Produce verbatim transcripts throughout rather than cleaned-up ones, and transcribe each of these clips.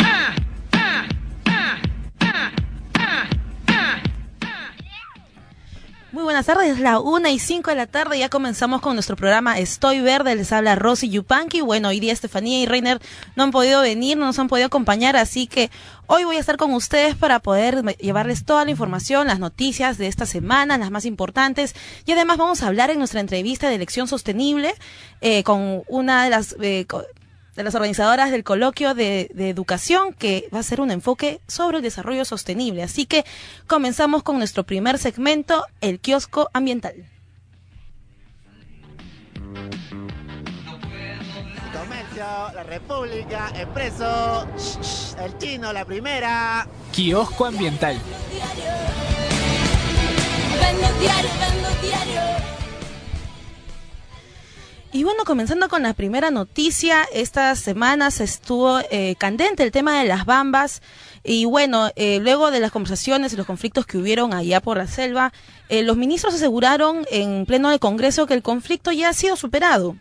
Muy buenas tardes, es la una y cinco de la tarde, ya comenzamos con nuestro programa Estoy Verde, les habla Rosy Yupanqui. Bueno, hoy día Estefanía y Reiner no han podido venir, no nos han podido acompañar, así que hoy voy a estar con ustedes para poder llevarles toda la información, las noticias de esta semana, las más importantes, y además vamos a hablar en nuestra entrevista de elección sostenible eh, con una de las... Eh, de las organizadoras del coloquio de, de educación, que va a ser un enfoque sobre el desarrollo sostenible. Así que comenzamos con nuestro primer segmento, el kiosco ambiental. Comercio, la República, Expreso, el Chino, la Primera. Kiosco ambiental. Vendo diario, vendo diario. Y bueno, comenzando con la primera noticia, estas semanas estuvo eh, candente el tema de las bambas y bueno, eh, luego de las conversaciones y los conflictos que hubieron allá por la selva, eh, los ministros aseguraron en pleno del Congreso que el conflicto ya ha sido superado.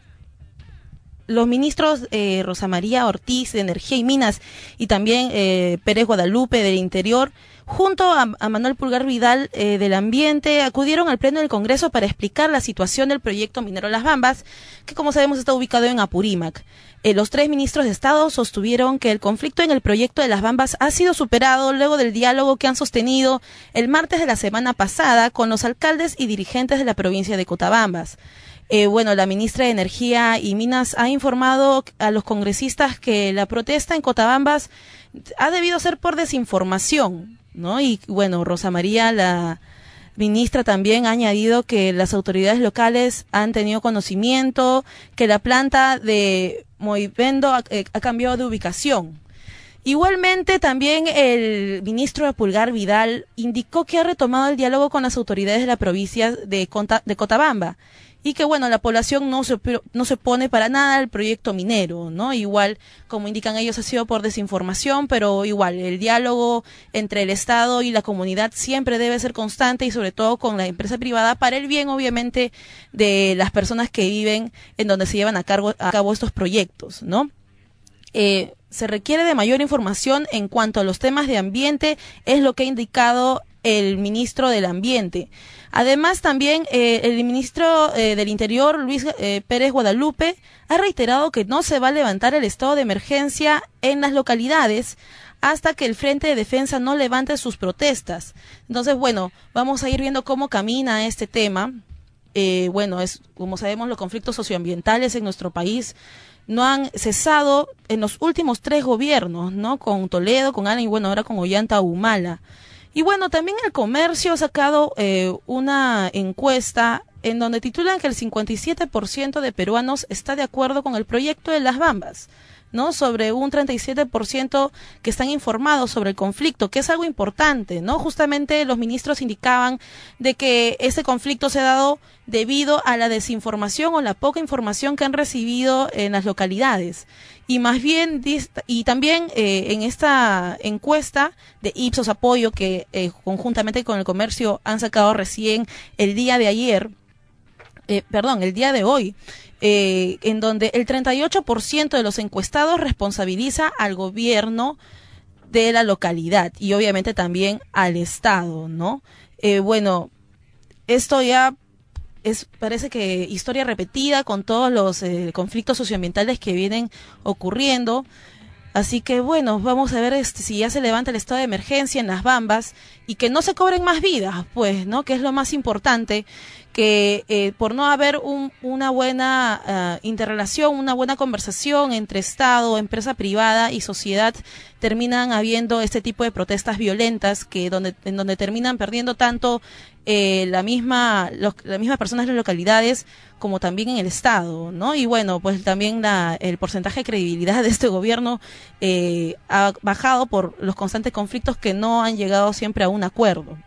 Los ministros eh, Rosa María Ortiz de Energía y Minas y también eh, Pérez Guadalupe del Interior, junto a, a Manuel Pulgar Vidal eh, del Ambiente, acudieron al pleno del Congreso para explicar la situación del proyecto minero Las Bambas, que como sabemos está ubicado en Apurímac. Eh, los tres ministros de Estado sostuvieron que el conflicto en el proyecto de Las Bambas ha sido superado luego del diálogo que han sostenido el martes de la semana pasada con los alcaldes y dirigentes de la provincia de Cotabambas. Eh, bueno, la ministra de Energía y Minas ha informado a los congresistas que la protesta en Cotabambas ha debido ser por desinformación, ¿no? Y bueno, Rosa María, la ministra, también ha añadido que las autoridades locales han tenido conocimiento que la planta de Moivendo ha, eh, ha cambiado de ubicación. Igualmente, también el ministro Pulgar Vidal indicó que ha retomado el diálogo con las autoridades de la provincia de, Conta, de Cotabamba y que, bueno, la población no se, no se opone para nada al proyecto minero, ¿no? Igual, como indican ellos, ha sido por desinformación, pero igual, el diálogo entre el Estado y la comunidad siempre debe ser constante y sobre todo con la empresa privada para el bien, obviamente, de las personas que viven en donde se llevan a, cargo, a cabo estos proyectos, ¿no? Eh, se requiere de mayor información en cuanto a los temas de ambiente, es lo que ha indicado el ministro del Ambiente. Además, también eh, el ministro eh, del Interior, Luis eh, Pérez Guadalupe, ha reiterado que no se va a levantar el estado de emergencia en las localidades hasta que el Frente de Defensa no levante sus protestas. Entonces, bueno, vamos a ir viendo cómo camina este tema. Eh, bueno, es como sabemos, los conflictos socioambientales en nuestro país no han cesado en los últimos tres gobiernos, ¿no? Con Toledo, con Ana y bueno, ahora con Ollanta Humala. Y bueno, también el comercio ha sacado eh, una encuesta en donde titulan que el cincuenta y siete por ciento de peruanos está de acuerdo con el proyecto de Las Bambas, ¿no? Sobre un treinta y siete por ciento que están informados sobre el conflicto, que es algo importante, ¿no? Justamente los ministros indicaban de que este conflicto se ha dado debido a la desinformación o la poca información que han recibido en las localidades. Y más bien, y también eh, en esta encuesta de Ipsos Apoyo, que eh, conjuntamente con el comercio han sacado recién el día de ayer, eh, perdón, el día de hoy, eh, en donde el treinta y ocho por ciento de los encuestados responsabiliza al gobierno de la localidad y obviamente también al Estado, ¿no? Eh, bueno, esto ya es, parece que historia repetida con todos los eh, conflictos socioambientales que vienen ocurriendo. Así que bueno, vamos a ver este, si ya se levanta el estado de emergencia en Las Bambas y que no se cobren más vidas, pues, ¿no? Que es lo más importante, que eh, por no haber un, una buena uh, interrelación, una buena conversación entre Estado, empresa privada y sociedad, terminan habiendo este tipo de protestas violentas que donde en donde terminan perdiendo tanto eh, la misma los, las mismas personas de las localidades como también en el Estado, ¿no? Y bueno, pues también la, el porcentaje de credibilidad de este gobierno eh, ha bajado por los constantes conflictos que no han llegado siempre a un acuerdo.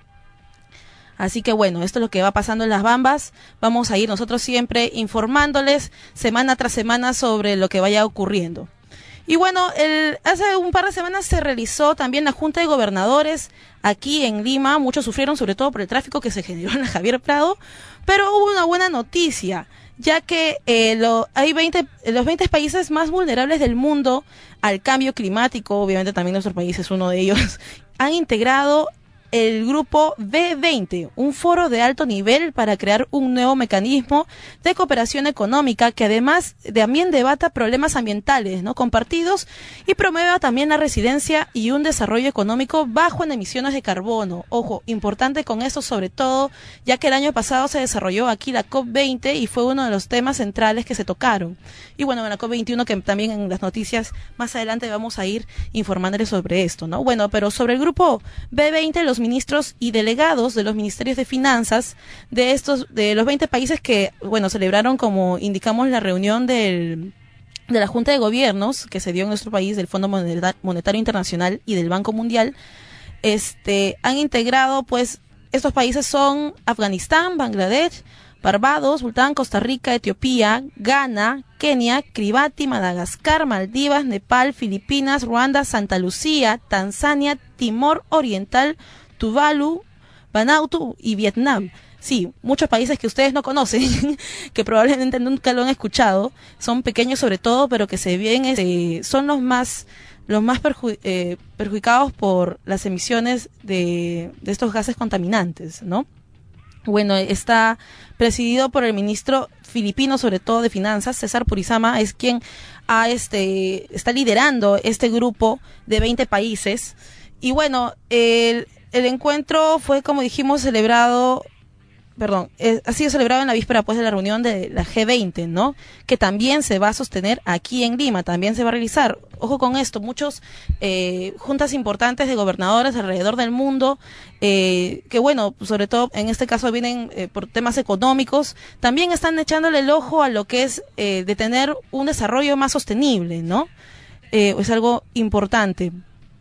Así que bueno, esto es lo que va pasando en Las Bambas. Vamos a ir nosotros siempre informándoles semana tras semana sobre lo que vaya ocurriendo. Y bueno, el, hace un par de semanas se realizó también la Junta de Gobernadores aquí en Lima. Muchos sufrieron sobre todo por el tráfico que se generó en la Javier Prado, pero hubo una buena noticia. ya que eh, lo, hay veinte, los veinte países más vulnerables del mundo al cambio climático, obviamente también nuestro país es uno de ellos, han integrado el grupo B veinte, un foro de alto nivel para crear un nuevo mecanismo de cooperación económica que además también debata problemas ambientales, ¿no?, compartidos y promueva también la residencia y un desarrollo económico bajo en emisiones de carbono. Ojo, importante con esto sobre todo, ya que el año pasado se desarrolló aquí la COP veinte y fue uno de los temas centrales que se tocaron. Y bueno, en la COP veintiuno, que también en las noticias más adelante vamos a ir informándoles sobre esto, ¿no? Bueno, pero sobre el grupo B veinte, los ministros y delegados de los ministerios de finanzas de estos, de los veinte países que, bueno, celebraron, como indicamos, la reunión del, de la Junta de Gobiernos que se dio en nuestro país, del Fondo Monetario Internacional y del Banco Mundial, este, han integrado, pues, estos países son Afganistán, Bangladesh, Barbados, Bután, Costa Rica, Etiopía, Ghana, Kenia, Kiribati, Madagascar, Maldivas, Nepal, Filipinas, Ruanda, Santa Lucía, Tanzania, Timor Oriental, Tuvalu, Vanuatu y Vietnam. Sí, muchos países que ustedes no conocen, que probablemente nunca lo han escuchado, son pequeños sobre todo, pero que se ven, este, son los más los más perju eh, perjudicados por las emisiones de, de estos gases contaminantes, ¿no? Bueno, está presidido por el ministro filipino, sobre todo de finanzas, César Purizama, es quien ha, este, está liderando este grupo de veinte países. Y bueno, el, el encuentro fue, como dijimos, celebrado, perdón, eh, ha sido celebrado en la víspera, pues, de la reunión de la G veinte, ¿no? Que también se va a sostener aquí en Lima, también se va a realizar. Ojo con esto, muchos eh, juntas importantes de gobernadores alrededor del mundo, eh, que bueno, sobre todo en este caso vienen eh, por temas económicos, también están echándole el ojo a lo que es eh, de tener un desarrollo más sostenible, ¿no? Eh, es algo importante.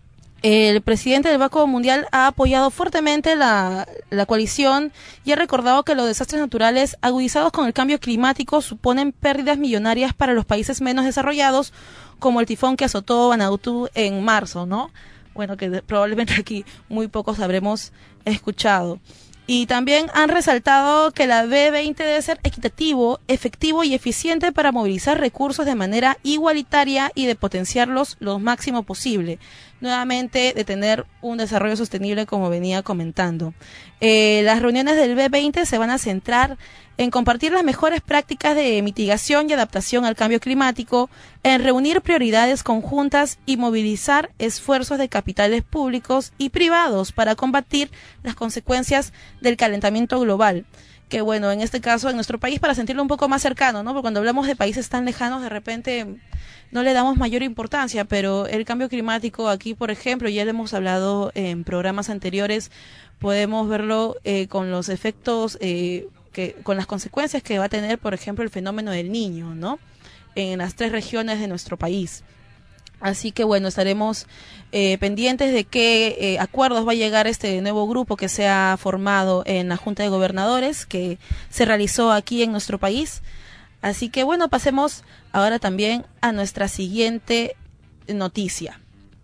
El presidente del Banco Mundial ha apoyado fuertemente la, la coalición y ha recordado que los desastres naturales agudizados con el cambio climático suponen pérdidas millonarias para los países menos desarrollados, como el tifón que azotó Vanuatu en marzo, ¿no? Bueno, que de, probablemente aquí muy pocos habremos escuchado. Y también han resaltado que la B veinte debe ser equitativo, efectivo y eficiente para movilizar recursos de manera igualitaria y de potenciarlos lo máximo posible. Nuevamente, de tener un desarrollo sostenible, como venía comentando. Eh, las reuniones del B veinte se van a centrar en compartir las mejores prácticas de mitigación y adaptación al cambio climático, en reunir prioridades conjuntas y movilizar esfuerzos de capitales públicos y privados para combatir las consecuencias del calentamiento global. Que bueno, en este caso, en nuestro país, para sentirlo un poco más cercano, ¿no? Porque cuando hablamos de países tan lejanos, de repente no le damos mayor importancia, pero el cambio climático aquí, por ejemplo, ya lo hemos hablado en programas anteriores, podemos verlo eh, con los efectos, eh, que, con las consecuencias que va a tener, por ejemplo, el fenómeno del Niño, ¿no? En las tres regiones de nuestro país. Así que bueno, estaremos eh, pendientes de qué eh, acuerdos va a llegar este nuevo grupo que se ha formado en la Junta de Gobernadores, que se realizó aquí en nuestro país. Así que bueno, pasemos ahora también a nuestra siguiente noticia.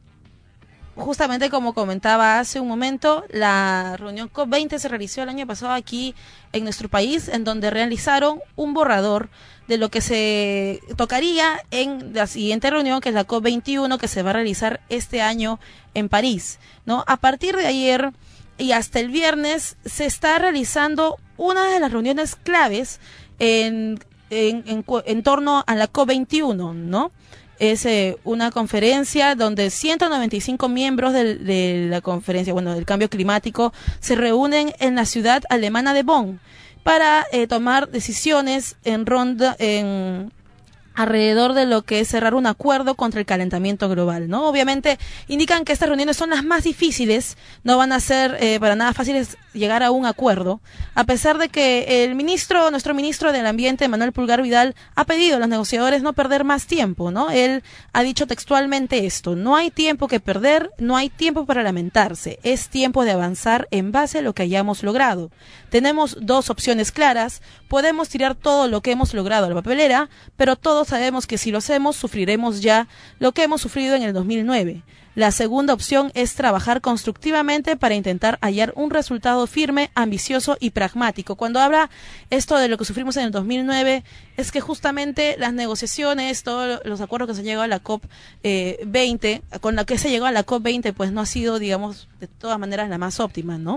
Justamente como comentaba hace un momento, la reunión COP veinte se realizó el año pasado aquí en nuestro país, en donde realizaron un borrador de lo que se tocaría en la siguiente reunión, que es la COP veintiuno, que se va a realizar este año en París, ¿no? A partir de ayer y hasta el viernes se está realizando una de las reuniones claves en, en, en, en torno a la COP veintiuno, ¿no? Es eh, una conferencia donde ciento noventa y cinco miembros de, de la conferencia, bueno, del cambio climático, se reúnen en la ciudad alemana de Bonn para eh, tomar decisiones en ronda, en alrededor de lo que es cerrar un acuerdo contra el calentamiento global, ¿no? Obviamente indican que estas reuniones son las más difíciles, no van a ser eh, para nada fáciles llegar a un acuerdo, a pesar de que el ministro, nuestro ministro del Ambiente, Manuel Pulgar Vidal, ha pedido a los negociadores no perder más tiempo, ¿no? Él ha dicho textualmente esto: no hay tiempo que perder, no hay tiempo para lamentarse, es tiempo de avanzar en base a lo que hayamos logrado. Tenemos dos opciones claras, Podemos tirar todo lo que hemos logrado a la papelera, pero todos sabemos que si lo hacemos, sufriremos ya lo que hemos sufrido en el dos mil nueve. La segunda opción es trabajar constructivamente para intentar hallar un resultado firme, ambicioso y pragmático. Cuando habla esto de lo que sufrimos en el dos mil nueve, es que justamente las negociaciones, todos los acuerdos que se han llegado a la COP veinte, con la que se llegó a la COP veinte, pues no ha sido, digamos, de todas maneras la más óptima, ¿no?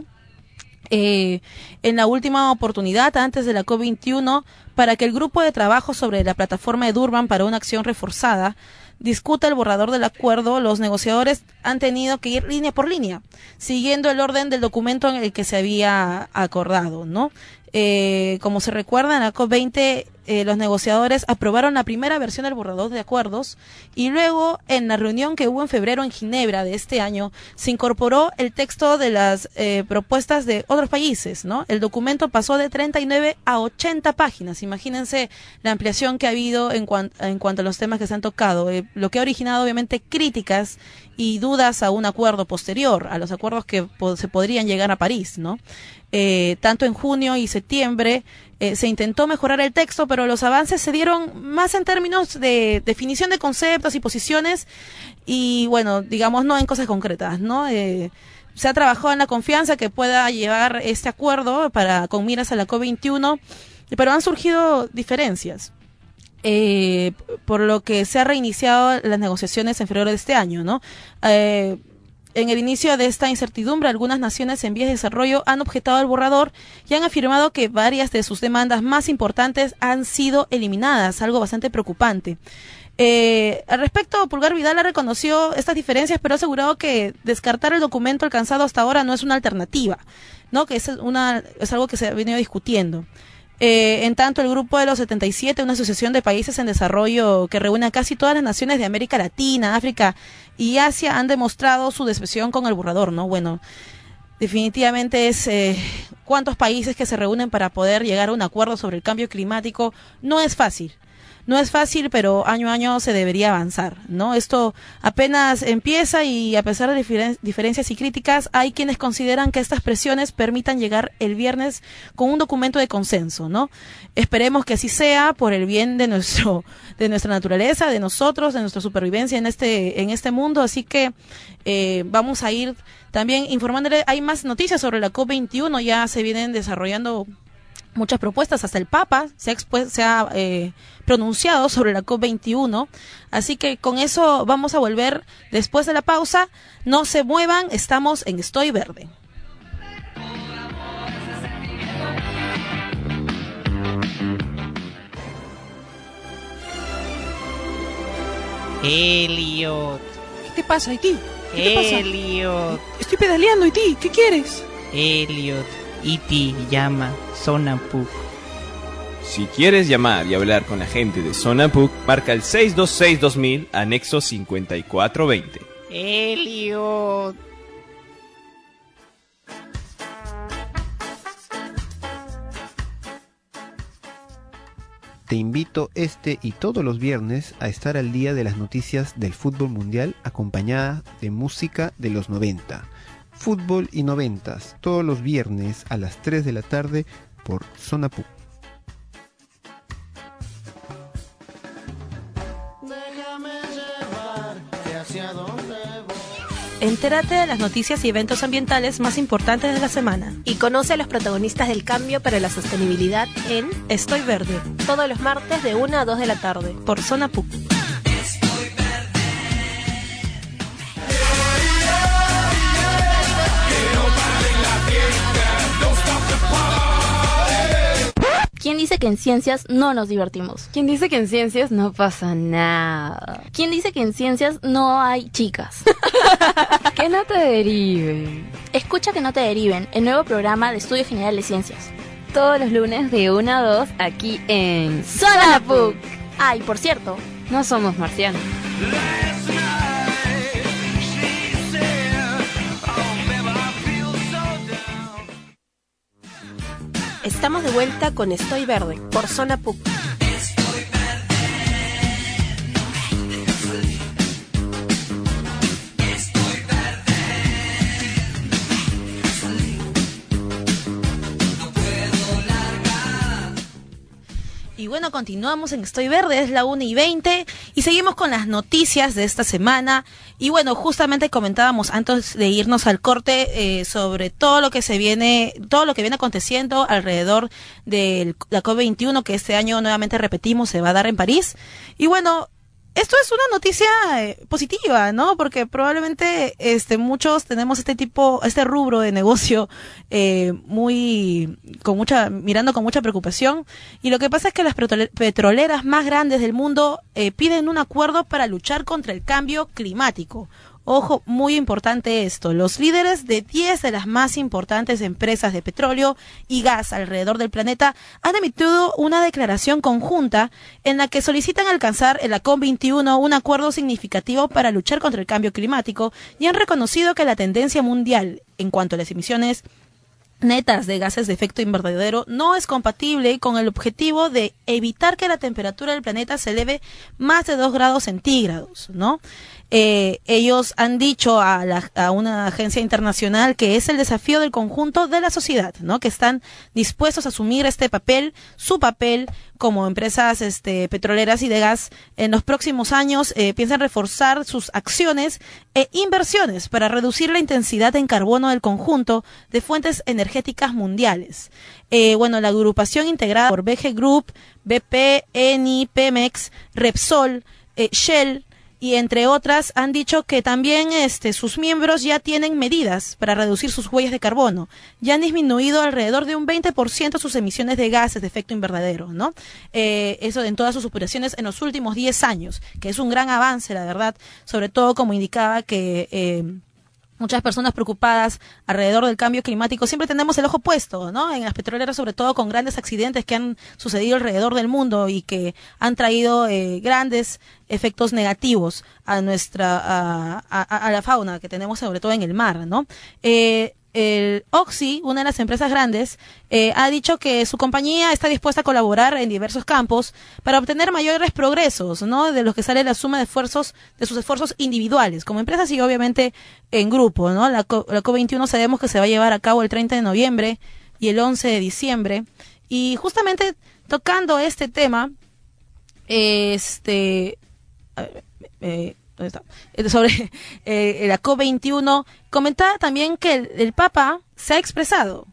Eh, en la última oportunidad, antes de la COP veintiuno, para que el grupo de trabajo sobre la plataforma de Durban para una acción reforzada discuta el borrador del acuerdo, los negociadores han tenido que ir línea por línea, siguiendo el orden del documento en el que se había acordado, ¿no? Eh, como se recuerda, en la COP veinte eh, los negociadores aprobaron la primera versión del borrador de acuerdos y luego en la reunión que hubo en febrero en Ginebra de este año se incorporó el texto de las eh, propuestas de otros países, ¿no? El documento pasó de treinta y nueve a ochenta páginas. Imagínense la ampliación que ha habido en, cuan, en cuanto a los temas que se han tocado, eh, lo que ha originado obviamente críticas y dudas a un acuerdo posterior, a los acuerdos que po- se podrían llegar a París, ¿no? Eh, tanto en junio y septiembre eh, se intentó mejorar el texto, pero los avances se dieron más en términos de definición de conceptos y posiciones y, bueno, digamos, no en cosas concretas, ¿no? Eh, se ha trabajado en la confianza que pueda llevar este acuerdo para con miras a la COP veintiuno, pero han surgido diferencias. Eh, por lo que se ha reiniciado las negociaciones en febrero de este año, ¿no? Eh, en el inicio de esta incertidumbre, algunas naciones en vías de desarrollo han objetado el borrador y han afirmado que varias de sus demandas más importantes han sido eliminadas, algo bastante preocupante. Eh, al respecto, Pulgar Vidal ha reconocido estas diferencias, pero ha asegurado que descartar el documento alcanzado hasta ahora no es una alternativa, ¿no? Que es, una, es algo que se ha venido discutiendo. Eh, en tanto, el Grupo de los setenta y siete, una asociación de países en desarrollo que reúne a casi todas las naciones de América Latina, África y Asia, han demostrado su decepción con el borrador, ¿no? Bueno, definitivamente es eh, cuántos países que se reúnen para poder llegar a un acuerdo sobre el cambio climático. No es fácil. No es fácil, pero año a año se debería avanzar, ¿no? Esto apenas empieza y a pesar de diferen- diferencias y críticas, hay quienes consideran que estas presiones permitan llegar el viernes con un documento de consenso, ¿no? Esperemos que así sea por el bien de nuestro, de nuestra naturaleza, de nosotros, de nuestra supervivencia en este, en este mundo. Así que eh, vamos a ir también informándole. Hay más noticias sobre la COP veintiuno, ya se vienen desarrollando muchas propuestas, hasta el Papa se ha, expu- se ha eh, pronunciado sobre la COP veintiuno, así que con eso vamos a volver después de la pausa. No se muevan, estamos en Estoy Verde. Elliot. ¿Qué te pasa, Iti? ¿Qué te pasa? Elliot. Estoy pedaleando, Iti. ¿Qué quieres? Elliot. Iti llama Sonapuk. Si quieres llamar y hablar con la gente de Sonapuk, marca el seis dos seis dos mil, anexo cincuenta y cuatro veinte. Elliot. Te invito este y todos los viernes a estar al día de las noticias del fútbol mundial acompañada de música de los noventa. Fútbol y noventas, todos los viernes a las tres de la tarde por Sonapuk. Entérate de las noticias y eventos ambientales más importantes de la semana. Y conoce a los protagonistas del cambio para la sostenibilidad en Estoy Verde, todos los martes de una a dos de la tarde. por Sonapuk. ¿Quién dice que en ciencias no nos divertimos? ¿Quién dice que en ciencias no pasa nada? ¿Quién dice que en ciencias no hay chicas? Que no te deriven. Escucha Que no te deriven, el nuevo programa de Estudio General de Ciencias. Todos los lunes de una a dos aquí en ¡Sonapuk! Ah, y por cierto, No somos marcianos. Estamos de vuelta con Estoy Verde por Sonapuk. Y bueno, continuamos en Estoy Verde, es la una y veinte y seguimos con las noticias de esta semana. Y bueno, justamente comentábamos antes de irnos al corte eh, sobre todo lo que se viene, todo lo que viene aconteciendo alrededor de la COP veintiuno, que este año nuevamente repetimos se va a dar en París. Y bueno, esto es una noticia eh, positiva, ¿no? Porque probablemente este muchos tenemos este tipo, este rubro de negocio eh, muy con mucha mirando con mucha preocupación, y lo que pasa es que las petroleras más grandes del mundo eh, piden un acuerdo para luchar contra el cambio climático. Ojo, muy importante esto. Los líderes de diez de las más importantes empresas de petróleo y gas alrededor del planeta han emitido una declaración conjunta en la que solicitan alcanzar en la COP veintiuno un acuerdo significativo para luchar contra el cambio climático, y han reconocido que la tendencia mundial en cuanto a las emisiones netas de gases de efecto invernadero no es compatible con el objetivo de evitar que la temperatura del planeta se eleve más de dos grados centígrados, ¿no? Eh, ellos han dicho a, la, a una agencia internacional que es el desafío del conjunto de la sociedad, ¿no? Que están dispuestos a asumir este papel, su papel como empresas este, petroleras y de gas en los próximos años. Eh, piensan reforzar sus acciones e inversiones para reducir la intensidad en carbono del conjunto de fuentes energéticas mundiales. Eh, bueno, la agrupación integrada por B G Group, B P, Eni, Pemex, Repsol, eh, Shell, y entre otras, han dicho que también este, sus miembros ya tienen medidas para reducir sus huellas de carbono. Ya han disminuido alrededor de un veinte por ciento sus emisiones de gases de efecto invernadero, ¿no? Eh, eso en todas sus operaciones en los últimos diez años, que es un gran avance, la verdad, sobre todo como indicaba que eh, muchas personas preocupadas alrededor del cambio climático siempre tenemos el ojo puesto, ¿no? En las petroleras, sobre todo con grandes accidentes que han sucedido alrededor del mundo y que han traído eh, grandes efectos negativos a nuestra a, a, a la fauna que tenemos sobre todo en el mar, ¿no? Eh, el Oxy, una de las empresas grandes, eh, ha dicho que su compañía está dispuesta a colaborar en diversos campos para obtener mayores progresos, ¿no? De los que sale la suma de esfuerzos, de sus esfuerzos individuales, como empresas y obviamente en grupo, ¿no? La, la COP veintiuno sabemos que se va a llevar a cabo el treinta de noviembre y el once de diciembre. Y justamente tocando este tema, este... Eh, ¿dónde está? Sobre eh, la COP veintiuno, comentaba también que el, el Papa se ha expresado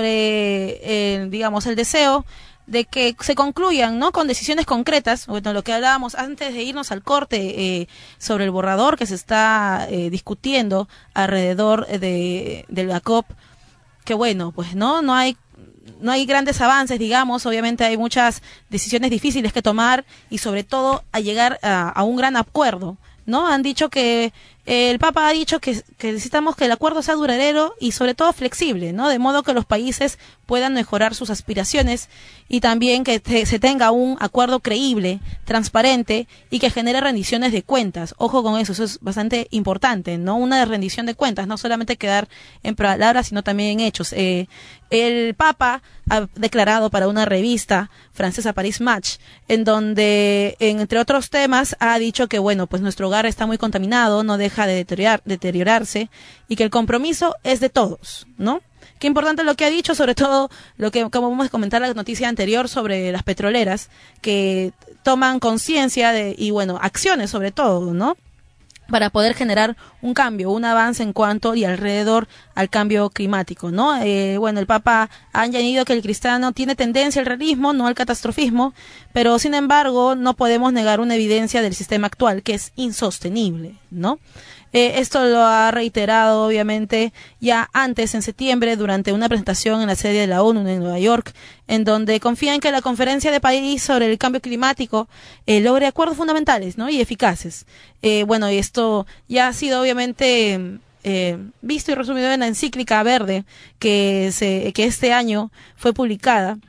sobre, eh, digamos, el deseo de que se concluyan, ¿no? Con decisiones concretas, bueno, lo que hablábamos antes de irnos al corte eh, sobre el borrador que se está eh, discutiendo alrededor de, de la COP, que bueno, pues no, no hay no hay grandes avances, digamos, obviamente hay muchas decisiones difíciles que tomar y sobre todo a llegar a, a un gran acuerdo, ¿no? Han dicho que eh, el Papa ha dicho que, que necesitamos que el acuerdo sea duradero y sobre todo flexible, ¿no? De modo que los países puedan mejorar sus aspiraciones y también que te, se tenga un acuerdo creíble, transparente y que genere rendiciones de cuentas. Ojo con eso, eso es bastante importante, ¿no? Una rendición de cuentas, no solamente quedar en palabras, sino también en hechos. Eh, el Papa ha declarado para una revista francesa, Paris Match, en donde, entre otros temas, ha dicho que, bueno, pues nuestro hogar está muy contaminado, no deja de deteriorar, deteriorarse y que el compromiso es de todos, ¿no? Qué importante lo que ha dicho, sobre todo lo que, como vamos a comentar la noticia anterior sobre las petroleras, que toman conciencia de, y bueno, acciones sobre todo, ¿no? Para poder generar un cambio, un avance en cuanto y alrededor al cambio climático, ¿no? Eh, bueno, el Papa ha añadido que el cristiano tiene tendencia al realismo, no al catastrofismo, pero sin embargo no podemos negar una evidencia del sistema actual que es insostenible, ¿no? Eh, esto lo ha reiterado obviamente ya antes en septiembre durante una presentación en la sede de la ONU en Nueva York, en donde confía en que la conferencia de París sobre el cambio climático eh, logre acuerdos fundamentales, ¿no? Y eficaces. Eh, bueno, y esto ya ha sido obviamente eh, visto y resumido en la encíclica verde que, se, que este año fue publicada.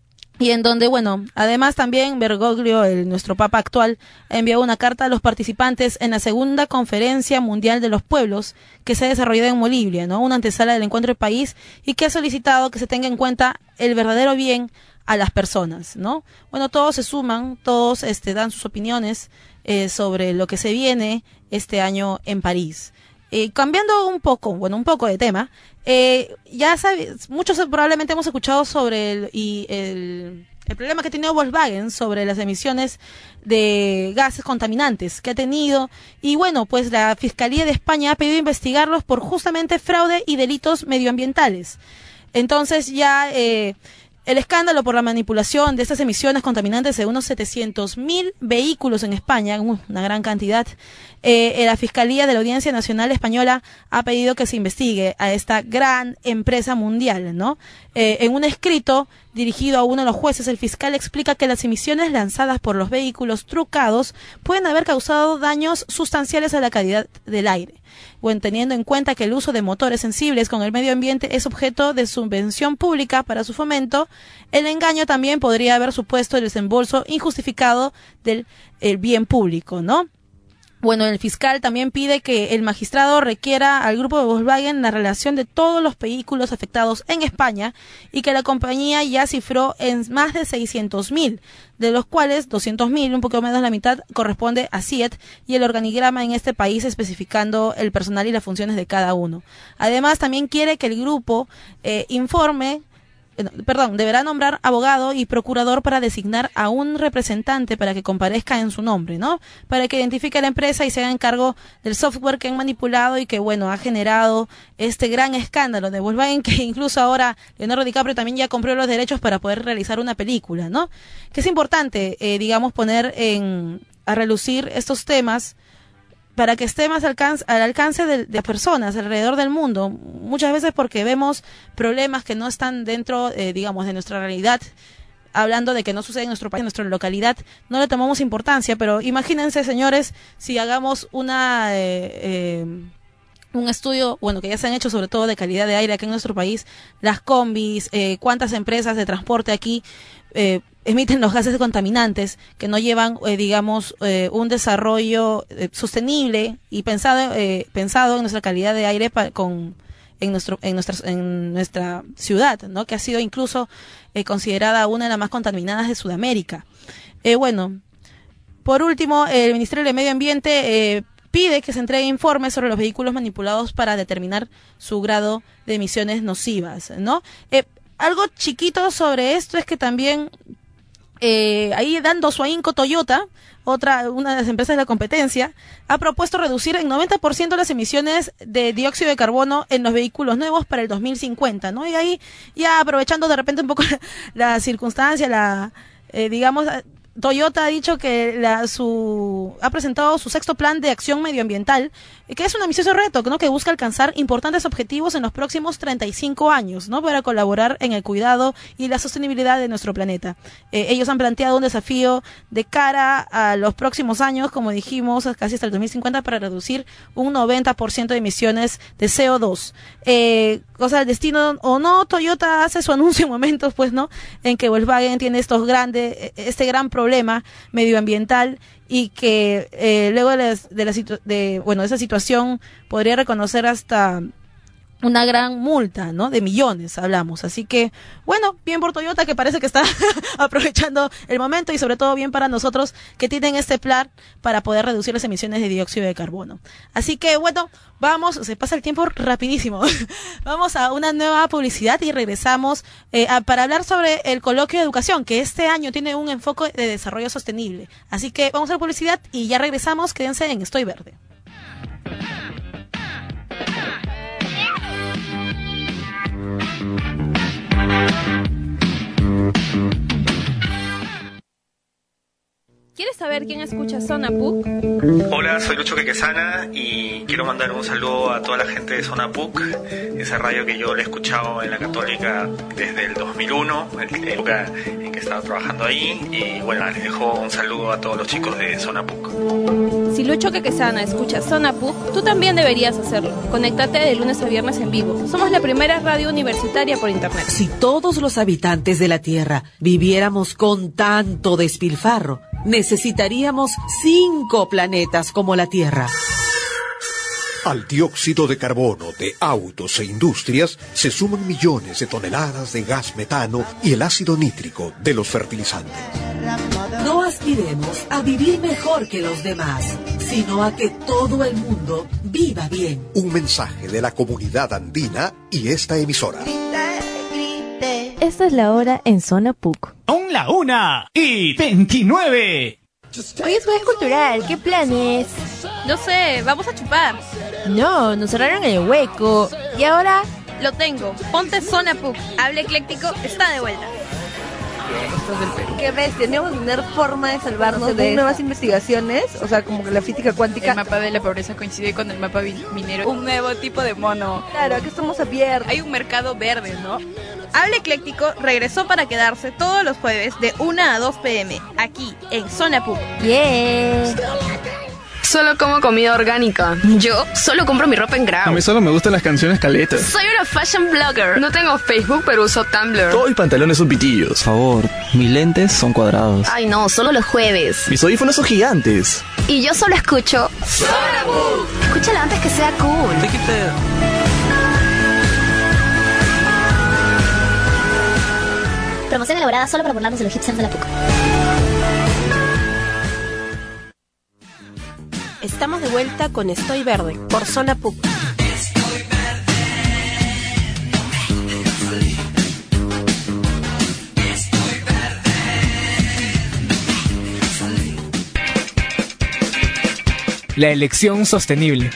Y en donde, bueno, además también Bergoglio, el, nuestro Papa actual, envió una carta a los participantes en la segunda Conferencia Mundial de los Pueblos que se ha desarrollado en Bolivia, ¿no? Una antesala del encuentro del país y que ha solicitado que se tenga en cuenta el verdadero bien a las personas, ¿no? Bueno, todos se suman, todos este, dan sus opiniones eh, sobre lo que se viene este año en París. Eh, cambiando un poco, bueno, un poco de tema, eh, ya sabes, muchos probablemente hemos escuchado sobre el, y el, el problema que ha tenido Volkswagen sobre las emisiones de gases contaminantes que ha tenido. Y bueno, pues la Fiscalía de España ha pedido investigarlos por justamente fraude y delitos medioambientales. Entonces ya eh, el escándalo por la manipulación de estas emisiones contaminantes de unos setecientos mil vehículos en España, una gran cantidad, eh, la Fiscalía de la Audiencia Nacional Española ha pedido que se investigue a esta gran empresa mundial, ¿no? Eh, en un escrito dirigido a uno de los jueces, el fiscal explica que las emisiones lanzadas por los vehículos trucados pueden haber causado daños sustanciales a la calidad del aire. Bueno, teniendo en cuenta que el uso de motores sensibles con el medio ambiente es objeto de subvención pública para su fomento, el engaño también podría haber supuesto el desembolso injustificado del el bien público, ¿no? Bueno, el fiscal también pide que el magistrado requiera al grupo de Volkswagen la relación de todos los vehículos afectados en España y que la compañía ya cifró en más de seiscientos mil, de los cuales doscientos mil, un poco menos la mitad, corresponde a SIET y el organigrama en este país especificando el personal y las funciones de cada uno. Además, también quiere que el grupo eh, informe Perdón, deberá nombrar abogado y procurador para designar a un representante para que comparezca en su nombre, ¿no? Para que identifique a la empresa y se haga cargo del software que han manipulado y que, bueno, ha generado este gran escándalo de Volkswagen, que incluso ahora Leonardo DiCaprio también ya compró los derechos para poder realizar una película, ¿no? Que es importante, eh, digamos, poner en a relucir estos temas para que esté más alcance, al alcance de, de personas alrededor del mundo, muchas veces porque vemos problemas que no están dentro, eh, digamos, de nuestra realidad, hablando de que no sucede en nuestro país, en nuestra localidad, no le tomamos importancia, pero imagínense, señores, si hagamos una... Eh, eh, un estudio, bueno, que ya se han hecho sobre todo de calidad de aire aquí en nuestro país, las combis, eh, cuántas empresas de transporte aquí eh, emiten los gases contaminantes que no llevan, eh, digamos, eh, un desarrollo eh, sostenible y pensado eh, pensado en nuestra calidad de aire pa con en nuestro en nuestra en nuestra ciudad, ¿no? Que ha sido incluso eh, considerada una de las más contaminadas de Sudamérica. Eh, bueno, por último, el Ministerio de Medio Ambiente eh, pide que se entregue informes sobre los vehículos manipulados para determinar su grado de emisiones nocivas, ¿no? Eh, algo chiquito sobre esto es que también eh, ahí dando su ahínco Toyota, otra una de las empresas de la competencia, ha propuesto reducir en noventa por ciento las emisiones de dióxido de carbono en los vehículos nuevos para el dos mil cincuenta, ¿no? Y ahí ya aprovechando de repente un poco la, la circunstancia, la eh, digamos Toyota ha dicho que la, su, ha presentado su sexto plan de acción medioambiental, que es un ambicioso reto, ¿no? Que busca alcanzar importantes objetivos en los próximos treinta y cinco años, ¿no? Para colaborar en el cuidado y la sostenibilidad de nuestro planeta. Eh, ellos han planteado un desafío de cara a los próximos años, como dijimos, casi hasta el dos mil cincuenta, para reducir un noventa por ciento de emisiones de C O dos. Eh, o sea, el destino o no, Toyota hace su anuncio en momentos, pues, ¿no? En que Volkswagen tiene estos grandes, este gran problema problema medioambiental y que eh, luego de, la, de, la situ de bueno de esa situación podría reconocer hasta una gran multa, ¿no? De millones hablamos. Así que, bueno, bien por Toyota, que parece que está aprovechando el momento, y sobre todo bien para nosotros que tienen este plan para poder reducir las emisiones de dióxido de carbono. Así que, bueno, vamos, se pasa el tiempo rapidísimo. Vamos a una nueva publicidad y regresamos eh, a, para hablar sobre el coloquio de educación, que este año tiene un enfoque de desarrollo sostenible. Así que vamos a la publicidad y ya regresamos. Quédense en Estoy Verde. ¿Quieres saber quién escucha Zona P U C? Hola, soy Lucho Quequesana y quiero mandar un saludo a toda la gente de Zona P U C, esa radio que yo le he escuchado en la Católica desde el dos mil uno, en la época en que estaba trabajando ahí, y bueno, les dejo un saludo a todos los chicos de Zona P U C. Si Lucho Quequesana escucha Zona P U C, tú también deberías hacerlo. Conéctate de lunes a viernes en vivo. Somos la primera radio universitaria por internet. Si todos los habitantes de la Tierra viviéramos con tanto despilfarro, necesitaríamos cinco planetas como la Tierra. Al dióxido de carbono de autos e industrias se suman millones de toneladas de gas metano y el ácido nítrico de los fertilizantes. No aspiremos a vivir mejor que los demás, sino a que todo el mundo viva bien. Un mensaje de la comunidad andina y esta emisora. Esta es la hora en Zona P U C. Son la una y veintinueve. Hoy es jueves cultural, ¿qué planes? No sé, vamos a chupar. No, nos cerraron el hueco. ¿Y ahora? Lo tengo. Ponte Zona P U C. Hable Ecléctico está de vuelta. Qué ves, teníamos que tener forma de salvarnos de nuevas investigaciones, o sea, como que la física cuántica. El mapa de la pobreza coincide con el mapa minero. Un nuevo tipo de mono. Claro, aquí estamos abiertos. Hay un mercado verde, ¿no? Hable Ecléctico regresó para quedarse todos los jueves de una a dos pm, aquí en Zona P U C. Yeah. Solo como comida orgánica. Yo solo compro mi ropa en Grau. A mí solo me gustan las canciones caletas. Soy una fashion blogger. No tengo Facebook, pero uso Tumblr. Todos mis pantalones son pitillos. Por favor, mis lentes son cuadrados. Ay no, solo los jueves. Mis audífonos son gigantes. Y yo solo escucho Zona P U C. Escúchala antes que sea cool. Promoción elaborada solo para burlarnos de los hipsters de la P U C. Estamos de vuelta con Estoy Verde por Zona P U C. La elección sostenible.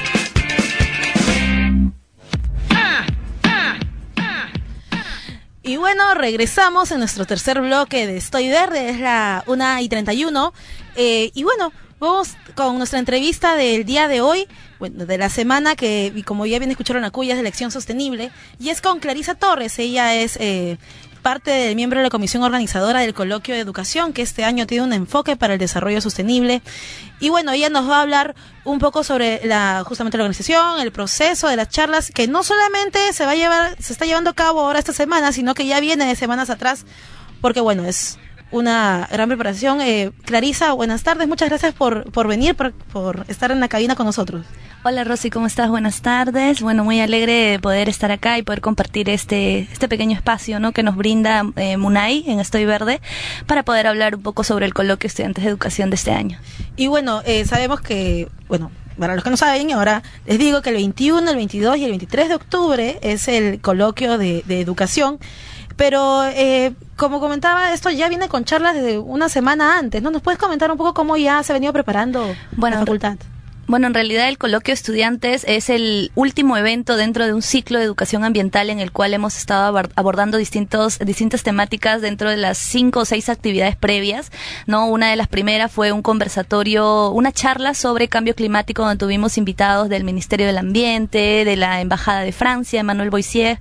Y bueno, regresamos en nuestro tercer bloque de Estoy Verde, es la una y treinta y uno. Eh, y bueno, vamos con nuestra entrevista del día de hoy, bueno, de la semana que, y como ya bien escucharon a Cuya, es de elección sostenible, y es con Clarisa Torres. Ella es eh, parte del miembro de la comisión organizadora del coloquio de educación, que este año tiene un enfoque para el desarrollo sostenible. Y bueno, ella nos va a hablar un poco sobre la justamente la organización, el proceso de las charlas, que no solamente se va a llevar, se está llevando a cabo ahora esta semana, sino que ya viene de semanas atrás, porque bueno, es una gran preparación. Eh, Clarisa, buenas tardes, muchas gracias por, por venir, por, por estar en la cabina con nosotros. Hola Rosy, ¿cómo estás? Buenas tardes. Bueno, muy alegre de poder estar acá y poder compartir este este pequeño espacio, ¿no?, que nos brinda eh, MUNAI en Estoy Verde, para poder hablar un poco sobre el coloquio Estudiantes de Educación de este año. Y bueno, eh, sabemos que, bueno, para los que no saben, ahora les digo que el veintiuno, el veintidós y el veintitrés de octubre es el coloquio de, de educación. Pero, eh, como comentaba, esto ya viene con charlas desde una semana antes, ¿no? ¿Nos puedes comentar un poco cómo ya se ha venido preparando bueno, la facultad? Bueno, en realidad el coloquio de estudiantes es el último evento dentro de un ciclo de educación ambiental en el cual hemos estado abordando distintos, distintas temáticas dentro de las cinco o seis actividades previas, ¿no? Una de las primeras fue un conversatorio, una charla sobre cambio climático, donde tuvimos invitados del Ministerio del Ambiente, de la Embajada de Francia, Emmanuel Boissier,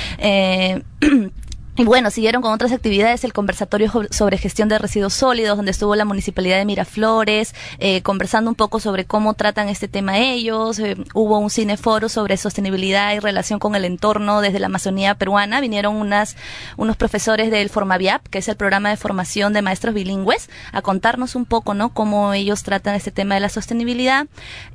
eh, y bueno, siguieron con otras actividades, el conversatorio sobre gestión de residuos sólidos, donde estuvo la Municipalidad de Miraflores, eh, conversando un poco sobre cómo tratan este tema ellos. Eh, hubo un cineforo sobre sostenibilidad y relación con el entorno desde la Amazonía peruana. Vinieron unas unos profesores del Formaviap, que es el programa de formación de maestros bilingües, a contarnos un poco, ¿no?, cómo ellos tratan este tema de la sostenibilidad.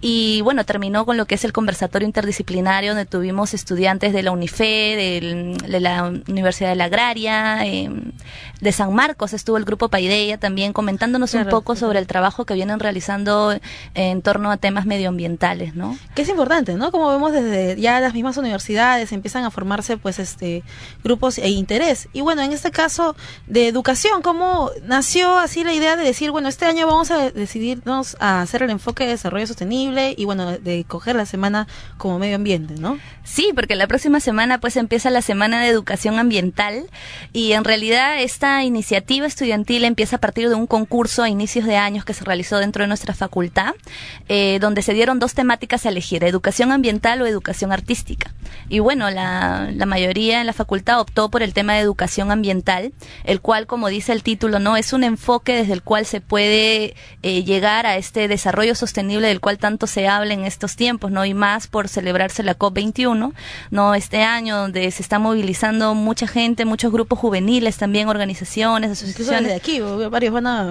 Y bueno, terminó con lo que es el conversatorio interdisciplinario, donde tuvimos estudiantes de la UNIFE, del, de la Universidad de la Agraria, eh, de San Marcos estuvo el grupo Paideia también comentándonos claro, un poco sobre el trabajo que vienen realizando en torno a temas medioambientales, ¿no? Que es importante, ¿no? Como vemos desde ya las mismas universidades empiezan a formarse pues este grupos e interés. Y bueno, en este caso de educación, ¿cómo nació así la idea de decir, bueno, este año vamos a decidirnos a hacer el enfoque de desarrollo sostenible y bueno, de coger la semana como medio ambiente, ¿no? Sí, porque la próxima semana pues empieza la semana de educación ambiental. Y en realidad esta iniciativa estudiantil empieza a partir de un concurso a inicios de años que se realizó dentro de nuestra facultad, eh, donde se dieron dos temáticas a elegir, educación ambiental o educación artística. Y bueno, la, la mayoría en la facultad optó por el tema de educación ambiental, el cual, como dice el título, no es un enfoque desde el cual se puede eh, llegar a este desarrollo sostenible del cual tanto se habla en estos tiempos, ¿no? Y más por celebrarse la COP veintiuno, ¿no? Este año donde se está movilizando mucha gente, muchos grupos juveniles también, organizaciones, asociaciones. De aquí, varios van a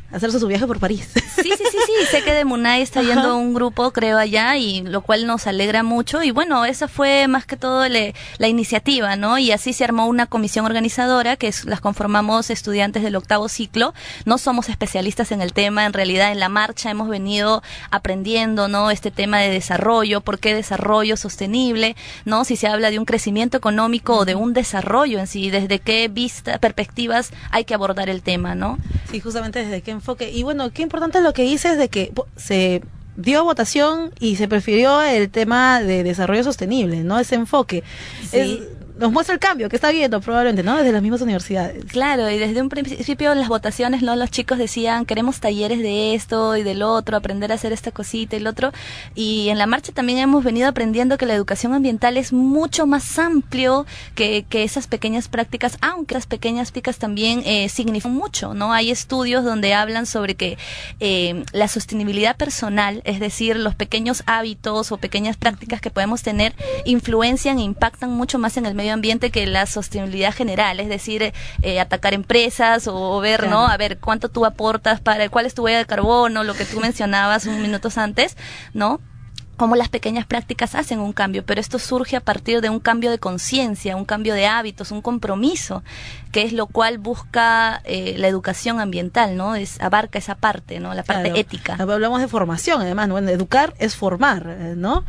hacerse su viaje por París. Sí, sí, sí, sí, sé que de Munay está yendo Ajá. un grupo, creo, allá, y lo cual nos alegra mucho, y bueno, esa fue más que todo le, la iniciativa, ¿no? Y así se armó una comisión organizadora, que es, las conformamos estudiantes del octavo ciclo, no somos especialistas en el tema, en realidad en la marcha hemos venido aprendiendo, ¿no? Este tema de desarrollo, ¿por qué desarrollo sostenible? ¿No? Si se habla de un crecimiento económico uh-huh. o de un desarrollo en sí, desde qué vista, perspectivas hay que abordar el tema, ¿no? Sí, justamente desde qué enfoque. Y bueno, qué importante lo que dices de que se dio votación y se prefirió el tema de desarrollo sostenible, ¿no? Ese enfoque. Sí. Es, nos muestra el cambio que está viendo probablemente, ¿no? Desde las mismas universidades. Claro, y desde un principio las votaciones, ¿no? Los chicos decían, queremos talleres de esto y del otro, aprender a hacer esta cosita y el otro. Y en la marcha también hemos venido aprendiendo que la educación ambiental es mucho más amplio que, que esas pequeñas prácticas, aunque las pequeñas prácticas también eh, significan mucho, ¿no? Hay estudios donde hablan sobre que eh, la sostenibilidad personal, es decir, los pequeños hábitos o pequeñas prácticas que podemos tener, influencian e impactan mucho más en el medio ambiente que la sostenibilidad general, es decir, eh, atacar empresas o, o ver, claro. ¿no? A ver cuánto tú aportas para, cuál es tu huella de carbono, lo que tú mencionabas unos minutos antes, ¿no? Cómo las pequeñas prácticas hacen un cambio, pero esto surge a partir de un cambio de conciencia, un cambio de hábitos, un compromiso, que es lo cual busca eh, la educación ambiental, ¿no? Es, abarca esa parte, ¿no? La parte claro. ética. Hablamos de formación, además, ¿no? Educar es formar, ¿no?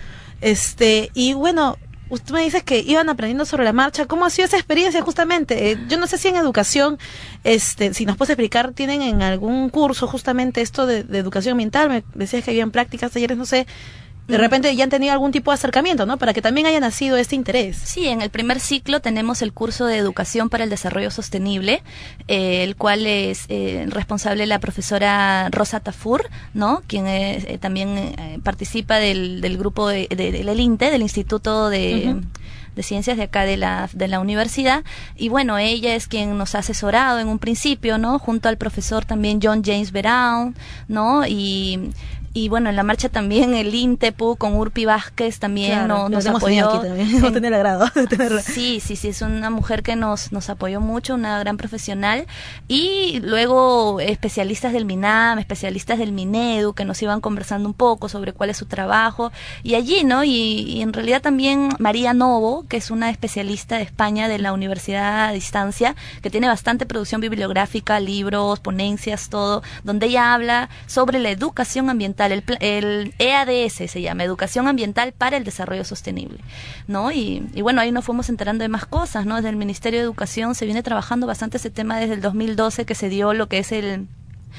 Este, y bueno, usted me dice que iban aprendiendo sobre la marcha. ¿Cómo ha sido esa experiencia justamente? Eh, yo no sé si en educación, este, si nos puedes explicar, tienen en algún curso justamente esto de, de educación ambiental. Me decías que habían prácticas, talleres, no sé. De repente ya han tenido algún tipo de acercamiento, ¿no? Para que también haya nacido este interés. Sí, en el primer ciclo tenemos el curso de Educación para el Desarrollo Sostenible, eh, el cual es eh, responsable la profesora Rosa Tafur, ¿no? Quien es, eh, también eh, participa del, del grupo de, de, del I N T E, del Instituto de... Uh-huh. de Ciencias de acá de la, de la universidad, y bueno, ella es quien nos ha asesorado en un principio, ¿no? Junto al profesor también John James Brown, ¿no? Y... Y bueno, en la marcha también el INTEPU con Urpi Vázquez también claro, no, nos apoyó. Aquí también. No tenía el agrado de tenerla. Sí, sí, sí, es una mujer que nos, nos apoyó mucho, una gran profesional. Y luego especialistas del MINAM, especialistas del MINEDU, que nos iban conversando un poco sobre cuál es su trabajo. Y allí, ¿no? Y, y en realidad también María Novo, que es una especialista de España de la Universidad a Distancia, que tiene bastante producción bibliográfica, libros, ponencias, todo, donde ella habla sobre la educación ambiental. El, el E A D S se llama, Educación Ambiental para el Desarrollo Sostenible, ¿no? Y, y bueno, ahí nos fuimos enterando de más cosas, ¿no? Desde el Ministerio de Educación se viene trabajando bastante ese tema desde el dos mil doce, que se dio lo que es el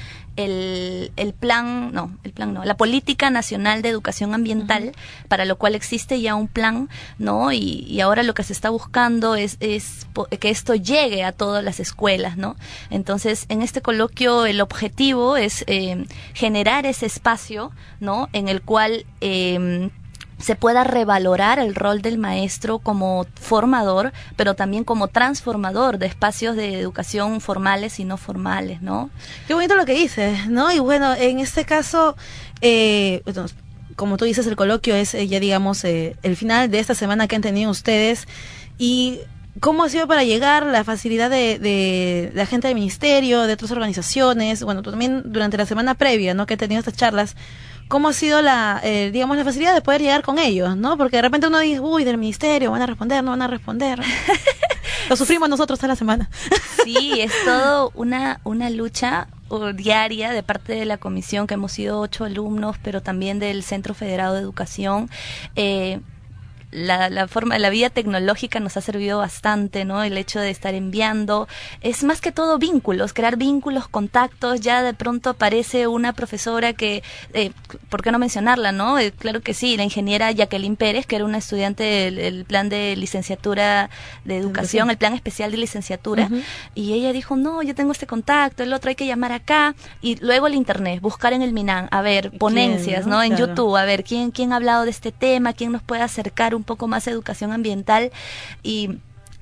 el, el plan, no, el plan no, la Política Nacional de Educación Ambiental, uh-huh. para lo cual existe ya un plan, ¿no? Y, y ahora lo que se está buscando es, es que esto llegue a todas las escuelas, ¿no? Entonces, en este coloquio el objetivo es eh, generar ese espacio, ¿no? En el cual eh, se pueda revalorar el rol del maestro como formador, pero también como transformador de espacios de educación formales y no formales, ¿no? Qué bonito lo que dices, ¿no? Y bueno, en este caso, eh, como tú dices, el coloquio es eh, ya digamos eh, el final de esta semana que han tenido ustedes. Y ¿cómo ha sido para llegar la facilidad de, de, de la gente del ministerio, de otras organizaciones? Bueno, tú también durante la semana previa, ¿no? Que he tenido estas charlas. ¿Cómo ha sido la, eh, digamos, la facilidad de poder llegar con ellos, ¿no? Porque de repente uno dice, uy, del ministerio, van a responder, no van a responder. Lo sufrimos nosotros toda la semana. Sí, es todo una, una lucha diaria de parte de la comisión, que hemos sido ocho alumnos, pero también del Centro Federado de Educación. Eh, La, la forma, la vía tecnológica nos ha servido bastante, ¿no? El hecho de estar enviando, es más que todo vínculos, crear vínculos, contactos. Ya de pronto aparece una profesora que, eh, ¿por qué no mencionarla, no? Eh, claro que sí, la ingeniera Jacqueline Pérez, que era una estudiante del el plan de licenciatura de educación, el plan especial de licenciatura, uh-huh. y ella dijo, no, yo tengo este contacto, el otro hay que llamar acá, y luego el internet, buscar en el MINAM, a ver, ponencias, ¿no? ¿no? En claro. YouTube, a ver, ¿quién, quién ha hablado de este tema? ¿Quién nos puede acercar un un poco más educación ambiental? Y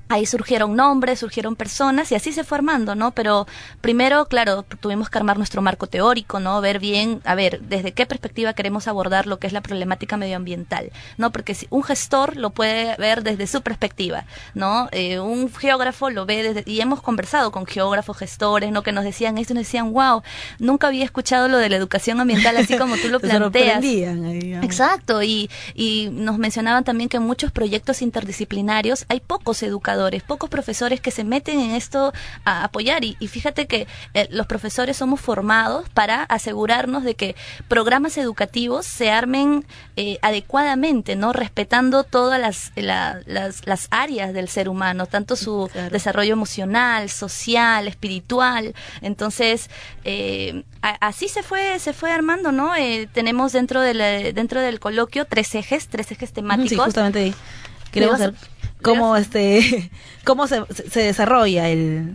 Ahí surgieron nombres, surgieron personas y así se fue armando, ¿no? Pero primero, claro, tuvimos que armar nuestro marco teórico, ¿no? Ver bien, a ver, desde qué perspectiva queremos abordar lo que es la problemática medioambiental, ¿no? Porque si un gestor lo puede ver desde su perspectiva, ¿no? Eh, un geógrafo lo ve desde, y hemos conversado con geógrafos, gestores, ¿no? Que nos decían esto y nos decían, wow, nunca había escuchado lo de la educación ambiental así como tú lo planteas. Ahí, Exacto, y, y nos mencionaban también que en muchos proyectos interdisciplinarios hay pocos educadores, pocos profesores que se meten en esto a apoyar y, y fíjate que eh, los profesores somos formados para asegurarnos de que programas educativos se armen eh, adecuadamente, ¿no? Respetando todas las, la, las, las áreas del ser humano, tanto su claro. desarrollo emocional, social, espiritual. Entonces, eh, a, así se fue se fue armando, ¿no? Eh, tenemos dentro de la, dentro del coloquio tres ejes, tres ejes temáticos. Sí, justamente ahí. Queremos saber cómo este cómo se, se desarrolla el,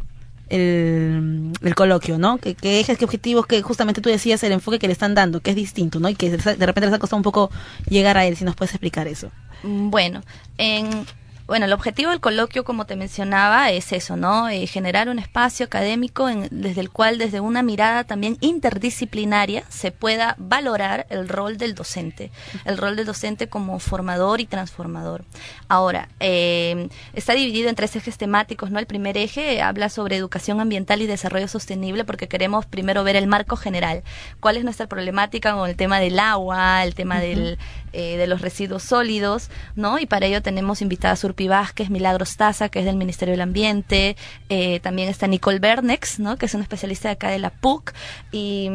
el el coloquio, ¿no? ¿Qué, qué ejes, qué objetivos, que justamente tú decías el enfoque que le están dando, que es distinto, ¿no? Y que de repente les ha costado un poco llegar a él, si nos puedes explicar eso. Bueno, en Bueno, el objetivo del coloquio, como te mencionaba, es eso, ¿no? Eh, generar un espacio académico en, desde el cual, desde una mirada también interdisciplinaria, se pueda valorar el rol del docente, el rol del docente como formador y transformador. Ahora, eh, está dividido en tres ejes temáticos, ¿no? El primer eje habla sobre educación ambiental y desarrollo sostenible, porque queremos primero ver el marco general. ¿Cuál es nuestra problemática con el tema del agua, el tema uh-huh. del, eh, de los residuos sólidos, ¿no? Y para ello tenemos invitadas Urpi Vázquez, Milagros Taza, que es del Ministerio del Ambiente, eh, también está Nicole Bernex, ¿no? Que es una especialista de acá de la P U C, y...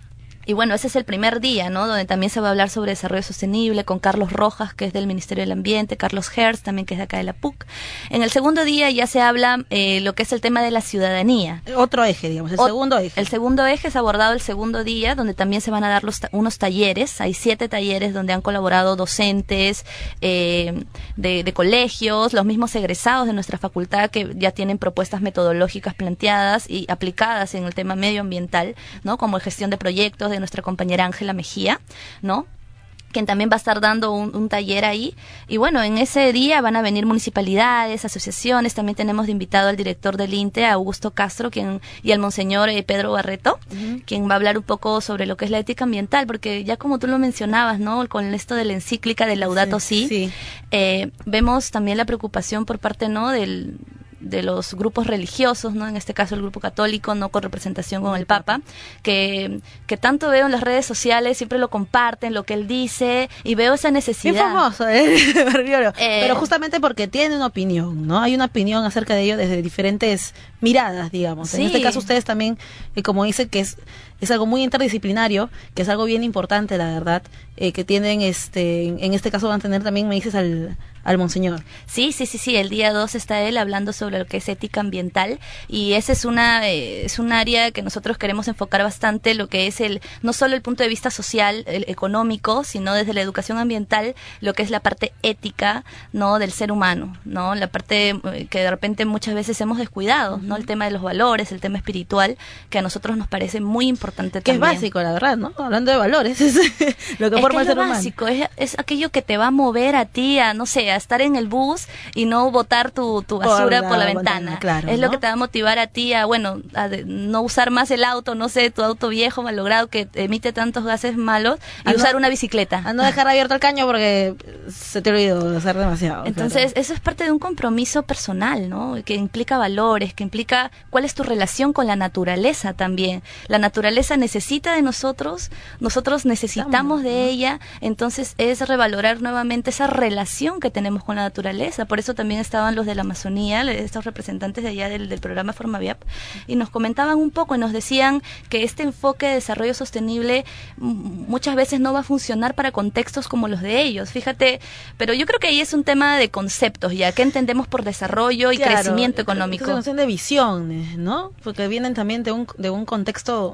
Y bueno, ese es el primer día, ¿no? Donde también se va a hablar sobre desarrollo sostenible con Carlos Rojas, que es del Ministerio del Ambiente, Carlos Hertz, también que es de acá de la P U C. En el segundo día ya se habla eh, lo que es el tema de la ciudadanía. Otro eje, digamos, el o, segundo eje. El segundo eje es abordado el segundo día, donde también se van a dar los ta- unos talleres. Hay siete talleres donde han colaborado docentes eh, de, de colegios, los mismos egresados de nuestra facultad que ya tienen propuestas metodológicas planteadas y aplicadas en el tema medioambiental, ¿no? Como gestión de proyectos, de nuestra compañera Ángela Mejía, ¿no? Quien también va a estar dando un, un taller ahí. Y bueno, en ese día van a venir municipalidades, asociaciones. También tenemos de invitado al director del INTE, Augusto Castro, quien y al monseñor eh, Pedro Barreto, uh-huh. quien va a hablar un poco sobre lo que es la ética ambiental, porque ya como tú lo mencionabas, ¿no? Con esto de la encíclica de Laudato Si, sí, sí. eh, vemos también la preocupación por parte, ¿no? del de los grupos religiosos, ¿no? En este caso el grupo católico, no con representación con el Papa, que, que tanto veo en las redes sociales, siempre lo comparten, lo que él dice, y veo esa necesidad. Bien famoso, ¿eh? eh Pero justamente porque tiene una opinión, ¿no? Hay una opinión acerca de ello desde diferentes miradas, digamos. Sí. En este caso ustedes también, eh, como dicen, que es es algo muy interdisciplinario, que es algo bien importante, la verdad, eh, que tienen, este en este caso van a tener también, me dices, al, al monseñor. Sí, sí, sí, sí, el día dos está él hablando sobre lo que es ética ambiental, y ese es una eh, es un área que nosotros queremos enfocar bastante, lo que es el no solo el punto de vista social, el económico, sino desde la educación ambiental, lo que es la parte ética, ¿no? Del ser humano, ¿no? La parte eh, que de repente muchas veces hemos descuidado, ¿no? El tema de los valores, el tema espiritual, que a nosotros nos parece muy importante. Que también. Es básico, la verdad, ¿no? Hablando de valores, es lo que es forma que el ser lo humano. Básico, es, es aquello que te va a mover a ti, a, no sé, a estar en el bus y no botar tu, tu basura por la, por la ventana. ventana claro, es ¿no? lo que te va a motivar a ti a, bueno, a de, no usar más el auto, no sé, tu auto viejo, malogrado, que emite tantos gases malos, y a usar no, una bicicleta. A no dejar abierto el caño porque se te olvidó hacer demasiado. Entonces, claro. eso es parte de un compromiso personal, ¿no? Que implica valores, que implica cuál es tu relación con la naturaleza también. La naturaleza necesita de nosotros, nosotros necesitamos Estamos, de ¿no? ella, entonces es revalorar nuevamente esa relación que tenemos con la naturaleza. Por eso también estaban los de la Amazonía, estos representantes de allá del, del programa Formaviap, y nos comentaban un poco y nos decían que este enfoque de desarrollo sostenible muchas veces no va a funcionar para contextos como los de ellos, fíjate, pero yo creo que ahí es un tema de conceptos ya, ¿qué entendemos por desarrollo y claro, crecimiento económico? Es una noción de visiones, ¿no? Porque vienen también de un, de un contexto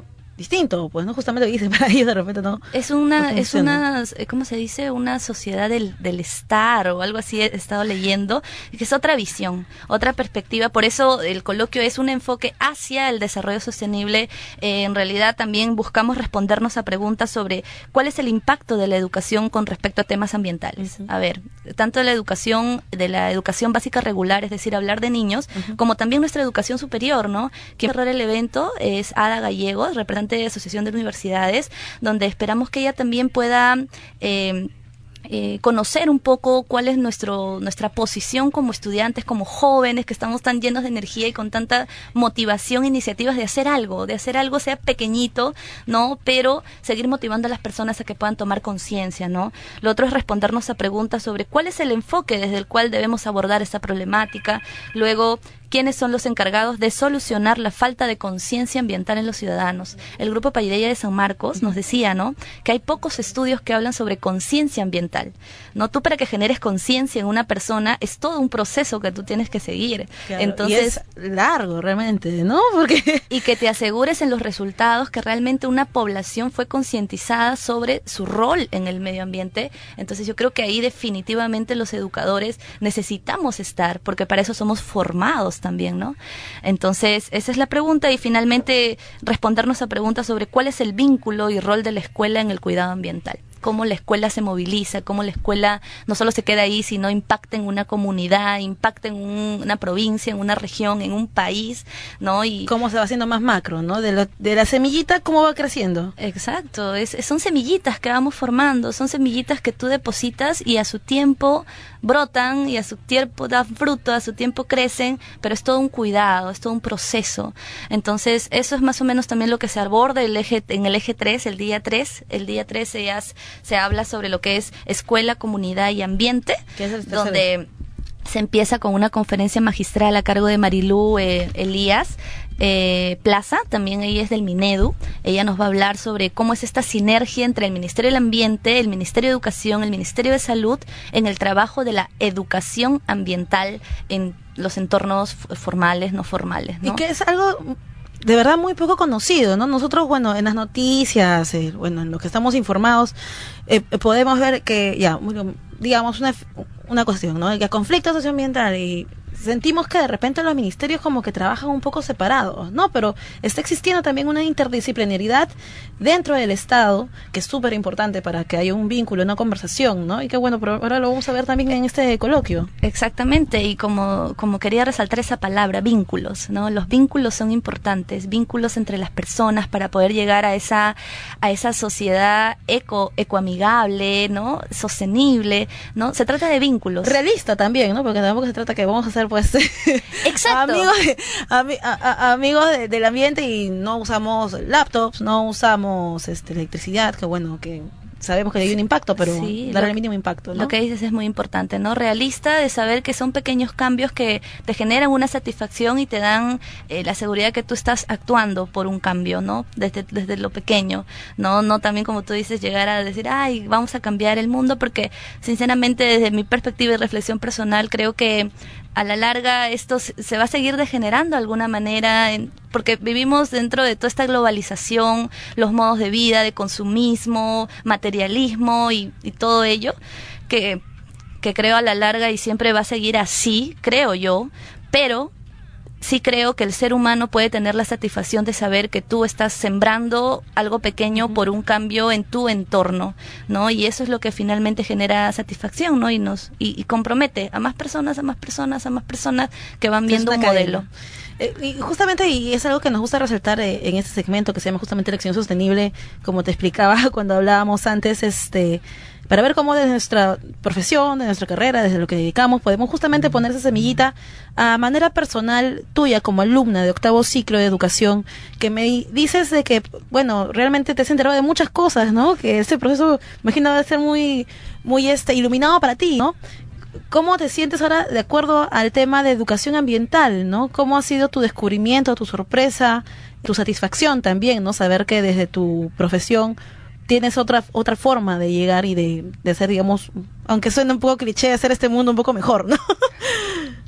distinto, pues, ¿no? Justamente lo que dice, para ellos de repente no. Es una, no es una, ¿cómo se dice? Una sociedad del, del estar o algo así he estado leyendo, que es otra visión, otra perspectiva. Por eso el coloquio es un enfoque hacia el desarrollo sostenible. Eh, en realidad también buscamos respondernos a preguntas sobre cuál es el impacto de la educación con respecto a temas ambientales. Uh-huh. A ver, tanto de la educación, de la educación básica regular, es decir, hablar de niños, uh-huh. como también nuestra educación superior, ¿no? Quien cerrar el evento es Ada Gallegos, representante de Asociación de Universidades, donde esperamos que ella también pueda eh, eh, conocer un poco cuál es nuestro nuestra posición como estudiantes, como jóvenes, que estamos tan llenos de energía y con tanta motivación, iniciativas de hacer algo, de hacer algo, sea pequeñito, ¿no? Pero seguir motivando a las personas a que puedan tomar conciencia, ¿no? Lo otro es respondernos a preguntas sobre cuál es el enfoque desde el cual debemos abordar esta problemática. Luego, ¿quiénes son los encargados de solucionar la falta de conciencia ambiental en los ciudadanos? El Grupo Paideia de San Marcos nos decía, ¿no?, que hay pocos estudios que hablan sobre conciencia ambiental, ¿no? Tú, para que generes conciencia en una persona, es todo un proceso que tú tienes que seguir. Claro, entonces, y es largo realmente, ¿no? Porque y que te asegures en los resultados que realmente una población fue concientizada sobre su rol en el medio ambiente. Entonces yo creo que ahí definitivamente los educadores necesitamos estar, porque para eso somos formados también, ¿no? Entonces, esa es la pregunta, y finalmente respondernos a preguntas sobre cuál es el vínculo y rol de la escuela en el cuidado ambiental. Cómo la escuela se moviliza, cómo la escuela no solo se queda ahí, sino impacta en una comunidad, impacta en un, una provincia, en una región, en un país, ¿no? Y cómo se va haciendo más macro, ¿no? De, lo, de la semillita, cómo va creciendo. Exacto, es, son semillitas que vamos formando, son semillitas que tú depositas y a su tiempo brotan y a su tiempo dan fruto, a su tiempo crecen, pero es todo un cuidado, es todo un proceso. Entonces, eso es más o menos también lo que se aborda el eje, en el eje tres, el día tres. El día tres se hace se habla sobre lo que es escuela, comunidad y ambiente, ¿qué es el donde se empieza con una conferencia magistral a cargo de Marilú eh, Elías eh, Plaza, también ella es del Minedu. Ella nos va a hablar sobre cómo es esta sinergia entre el Ministerio del Ambiente, el Ministerio de Educación, el Ministerio de Salud en el trabajo de la educación ambiental en los entornos formales, no formales, ¿no? Y que es algo de verdad muy poco conocido, ¿no? Nosotros, bueno, en las noticias, eh, bueno, en lo que estamos informados, eh, podemos ver que, ya, digamos, una, una cuestión, ¿no? Que conflicto socioambiental, y sentimos que de repente los ministerios como que trabajan un poco separados, ¿no? Pero está existiendo también una interdisciplinariedad dentro del Estado, que es súper importante para que haya un vínculo, una conversación, ¿no? Y que bueno, pero ahora lo vamos a ver también en este coloquio. Exactamente, y como, como quería resaltar esa palabra, vínculos, ¿no? Los vínculos son importantes, vínculos entre las personas para poder llegar a esa, a esa sociedad eco, ecoamigable, ¿no? Sostenible, ¿no? Se trata de vínculos. Realista también, ¿no? Porque tampoco se trata que vamos a hacer pues exacto amigos, de, ami, a, a, amigos de, del ambiente, y no usamos laptops, no usamos este electricidad, que bueno, que sabemos que hay un impacto, pero sí, darle el mínimo impacto, ¿no? Lo que dices es muy importante, ¿no? Realista, de saber que son pequeños cambios que te generan una satisfacción y te dan eh, la seguridad que tú estás actuando por un cambio, ¿no? Desde, desde lo pequeño, ¿no? No también, como tú dices, llegar a decir, ay, vamos a cambiar el mundo, porque sinceramente desde mi perspectiva y reflexión personal creo que a la larga esto se va a seguir degenerando de alguna manera, en, porque vivimos dentro de toda esta globalización, los modos de vida, de consumismo, materialismo y, y todo ello, que, que creo a la larga y siempre va a seguir así, creo yo, pero sí creo que el ser humano puede tener la satisfacción de saber que tú estás sembrando algo pequeño por un cambio en tu entorno, ¿no? Y eso es lo que finalmente genera satisfacción, ¿no? Y nos y, y compromete a más personas, a más personas, a más personas que van viendo un modelo. Eh, y justamente, y es algo que nos gusta resaltar eh, en este segmento que se llama justamente Elección Sostenible, como te explicaba cuando hablábamos antes, este... para ver cómo desde nuestra profesión, de nuestra carrera, desde lo que dedicamos, podemos justamente poner esa semillita a manera personal tuya como alumna de octavo ciclo de educación, que me dices de que, bueno, realmente te has enterado de muchas cosas, ¿no? Que ese proceso, imagino, debe ser muy, muy este, iluminado para ti, ¿no? ¿Cómo te sientes ahora de acuerdo al tema de educación ambiental, ¿no? ¿Cómo ha sido tu descubrimiento, tu sorpresa, tu satisfacción también, ¿no? Saber que desde tu profesión tienes otra otra forma de llegar y de, de hacer, digamos, aunque suene un poco cliché, hacer este mundo un poco mejor, ¿no?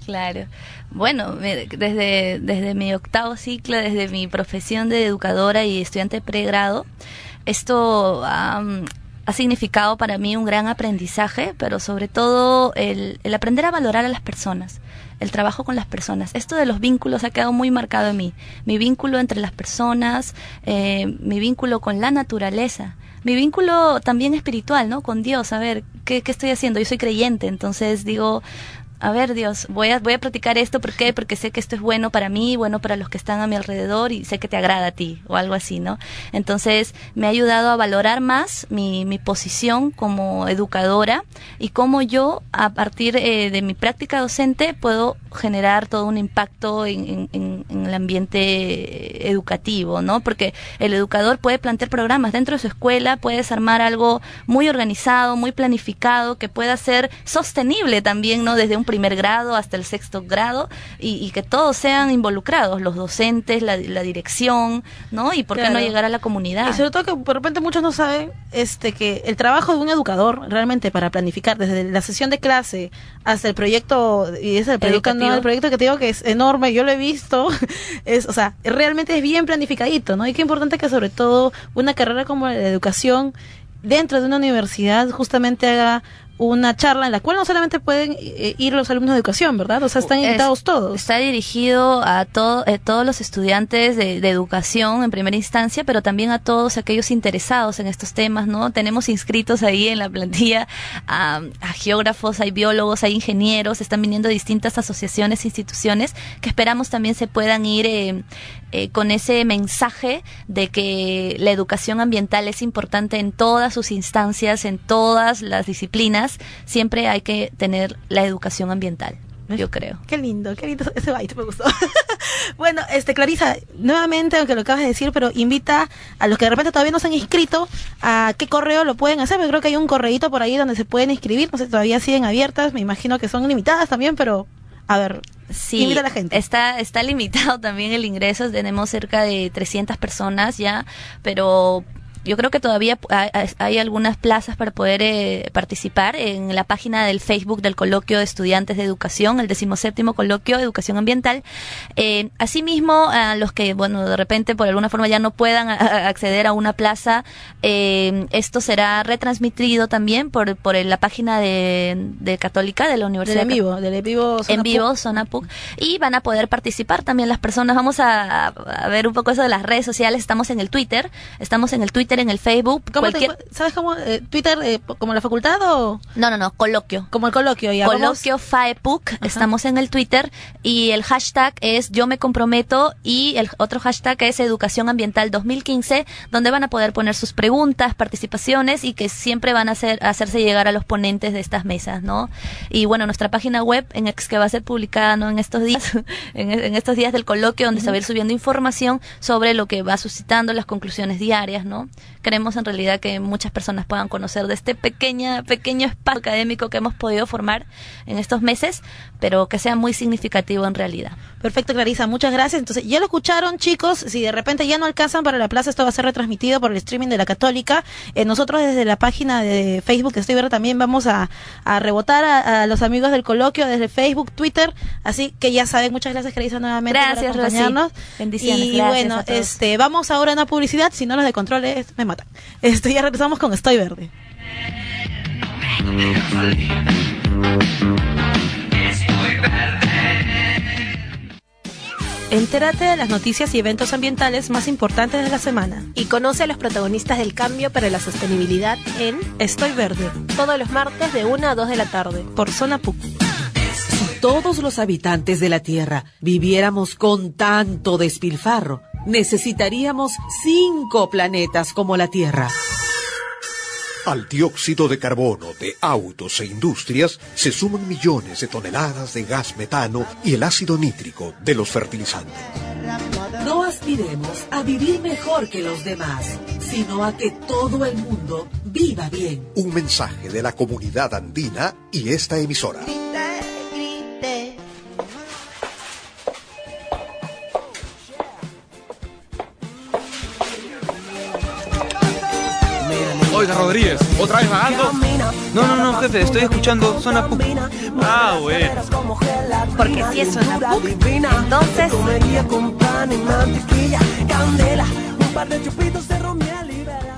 Claro. Bueno, desde, desde mi octavo ciclo, desde mi profesión de educadora y estudiante de pregrado, esto um, ha significado para mí un gran aprendizaje, pero sobre todo el, el aprender a valorar a las personas, el trabajo con las personas. Esto de los vínculos ha quedado muy marcado en mí. Mi vínculo entre las personas, eh, mi vínculo con la naturaleza, mi vínculo también espiritual, ¿no? Con Dios. A ver, ¿qué, qué estoy haciendo? Yo soy creyente, entonces digo, a ver, Dios, voy a, voy a practicar esto. ¿Por qué? Porque sé que esto es bueno para mí, bueno para los que están a mi alrededor y sé que te agrada a ti o algo así, ¿no? Entonces me ha ayudado a valorar más mi, mi posición como educadora y cómo yo, a partir eh, de mi práctica docente, puedo generar todo un impacto en, en, en el ambiente educativo, ¿no? Porque el educador puede plantear programas dentro de su escuela, puede desarmar algo muy organizado, muy planificado, que pueda ser sostenible también, ¿no? Desde un primer grado hasta el sexto grado y, y que todos sean involucrados, los docentes, la, la dirección, ¿no? Y por qué Claro. no llegar a la comunidad. Y sobre todo que de repente muchos no saben este que el trabajo de un educador realmente para planificar desde la sesión de clase hasta el proyecto, y es el proyecto Educativo. no, el proyecto que te digo que es enorme, yo lo he visto, es, o sea, realmente es bien planificadito, ¿no? Y qué importante que sobre todo una carrera como la educación dentro de una universidad justamente haga una charla en la cual no solamente pueden eh, ir los alumnos de educación, ¿verdad? O sea, están invitados Es- todos. Está dirigido a todo, eh, todos los estudiantes de, de educación en primera instancia, pero también a todos aquellos interesados en estos temas, ¿no? Tenemos inscritos ahí en la plantilla a, a geógrafos, hay biólogos, hay ingenieros, están viniendo distintas asociaciones, instituciones, que esperamos también se puedan ir eh, eh, con ese mensaje de que la educación ambiental es importante en todas sus instancias, en todas las disciplinas. Siempre hay que tener la educación ambiental, yo creo. Qué lindo, qué lindo ese baile, me gustó. Bueno, este Clarisa, nuevamente, aunque lo acabas de decir, pero invita a los que de repente todavía no se han inscrito, a qué correo lo pueden hacer, porque creo que hay un correíto por ahí donde se pueden inscribir, no sé, todavía siguen abiertas, me imagino que son limitadas también, pero a ver, Sí, invita a la gente. está está limitado también el ingreso, tenemos cerca de trescientas personas ya, pero yo creo que todavía hay, hay algunas plazas para poder eh, participar en la página del Facebook del Coloquio de Estudiantes de Educación, el decimoséptimo Coloquio de Educación Ambiental. Eh, asimismo, a los que, bueno, de repente por alguna forma ya no puedan a, a acceder a una plaza, eh, esto será retransmitido también por por la página de, de Católica de la Universidad. Del en vivo, del en vivo Zona En vivo, Puc. Zona Puc. Y van a poder participar también las personas. Vamos a, a ver un poco eso de las redes sociales. Estamos en el Twitter, estamos en el Twitter, en el Facebook. ¿Cómo te cualquier... encu- ¿Sabes cómo? Eh, ¿Twitter eh, como la facultad o...? No, no, no, coloquio. Como el coloquio, ya vamos. Coloquio FAEPUC, estamos en el Twitter y el hashtag es yo me comprometo y el otro hashtag es Educación Ambiental dos mil quince, donde van a poder poner sus preguntas, participaciones y que siempre van a hacer, a hacerse llegar a los ponentes de estas mesas, ¿no? Y bueno, nuestra página web en ex que va a ser publicada, ¿no? En estos días, en, en estos días del coloquio, donde se va a ir subiendo información sobre lo que va suscitando, las conclusiones diarias, ¿no? Queremos en realidad que muchas personas puedan conocer de este pequeña, pequeño espacio académico que hemos podido formar en estos meses, pero que sea muy significativo en realidad. Perfecto, Clarisa, muchas gracias. Entonces, ya lo escucharon, chicos. Si de repente ya no alcanzan para la plaza, esto va a ser retransmitido por el streaming de la Católica. Eh, nosotros desde la página de Facebook, que estoy viendo también, vamos a, a rebotar a, a los amigos del coloquio desde Facebook, Twitter. Así que ya saben, muchas gracias, Clarisa, nuevamente Gracias, por acompañarnos. Rosy. Bendiciones, Y gracias bueno, a todos. este, vamos ahora a una publicidad. Si no, los de controles me matan. Este, ya regresamos con Estoy Verde. Entérate de las noticias y eventos ambientales más importantes de la semana. Y conoce a los protagonistas del cambio para la sostenibilidad en Estoy Verde, todos los martes de una a dos de la tarde. por Zona Puc. Si todos los habitantes de la Tierra viviéramos con tanto despilfarro, necesitaríamos cinco planetas como la Tierra. Al dióxido de carbono de autos e industrias se suman millones de toneladas de gas metano y el ácido nítrico de los fertilizantes. No aspiremos a vivir mejor que los demás, sino a que todo el mundo viva bien. Un mensaje de la comunidad andina y esta emisora. Hoy Oiga, Rodríguez, ¿otra vez vagando? No, no, no, jefe, estoy escuchando Zona Puc. Ah, bueno. Porque si es Zona Puc, entonces... con pan y mantequilla, candela, un par de chupitos de romiel y velas.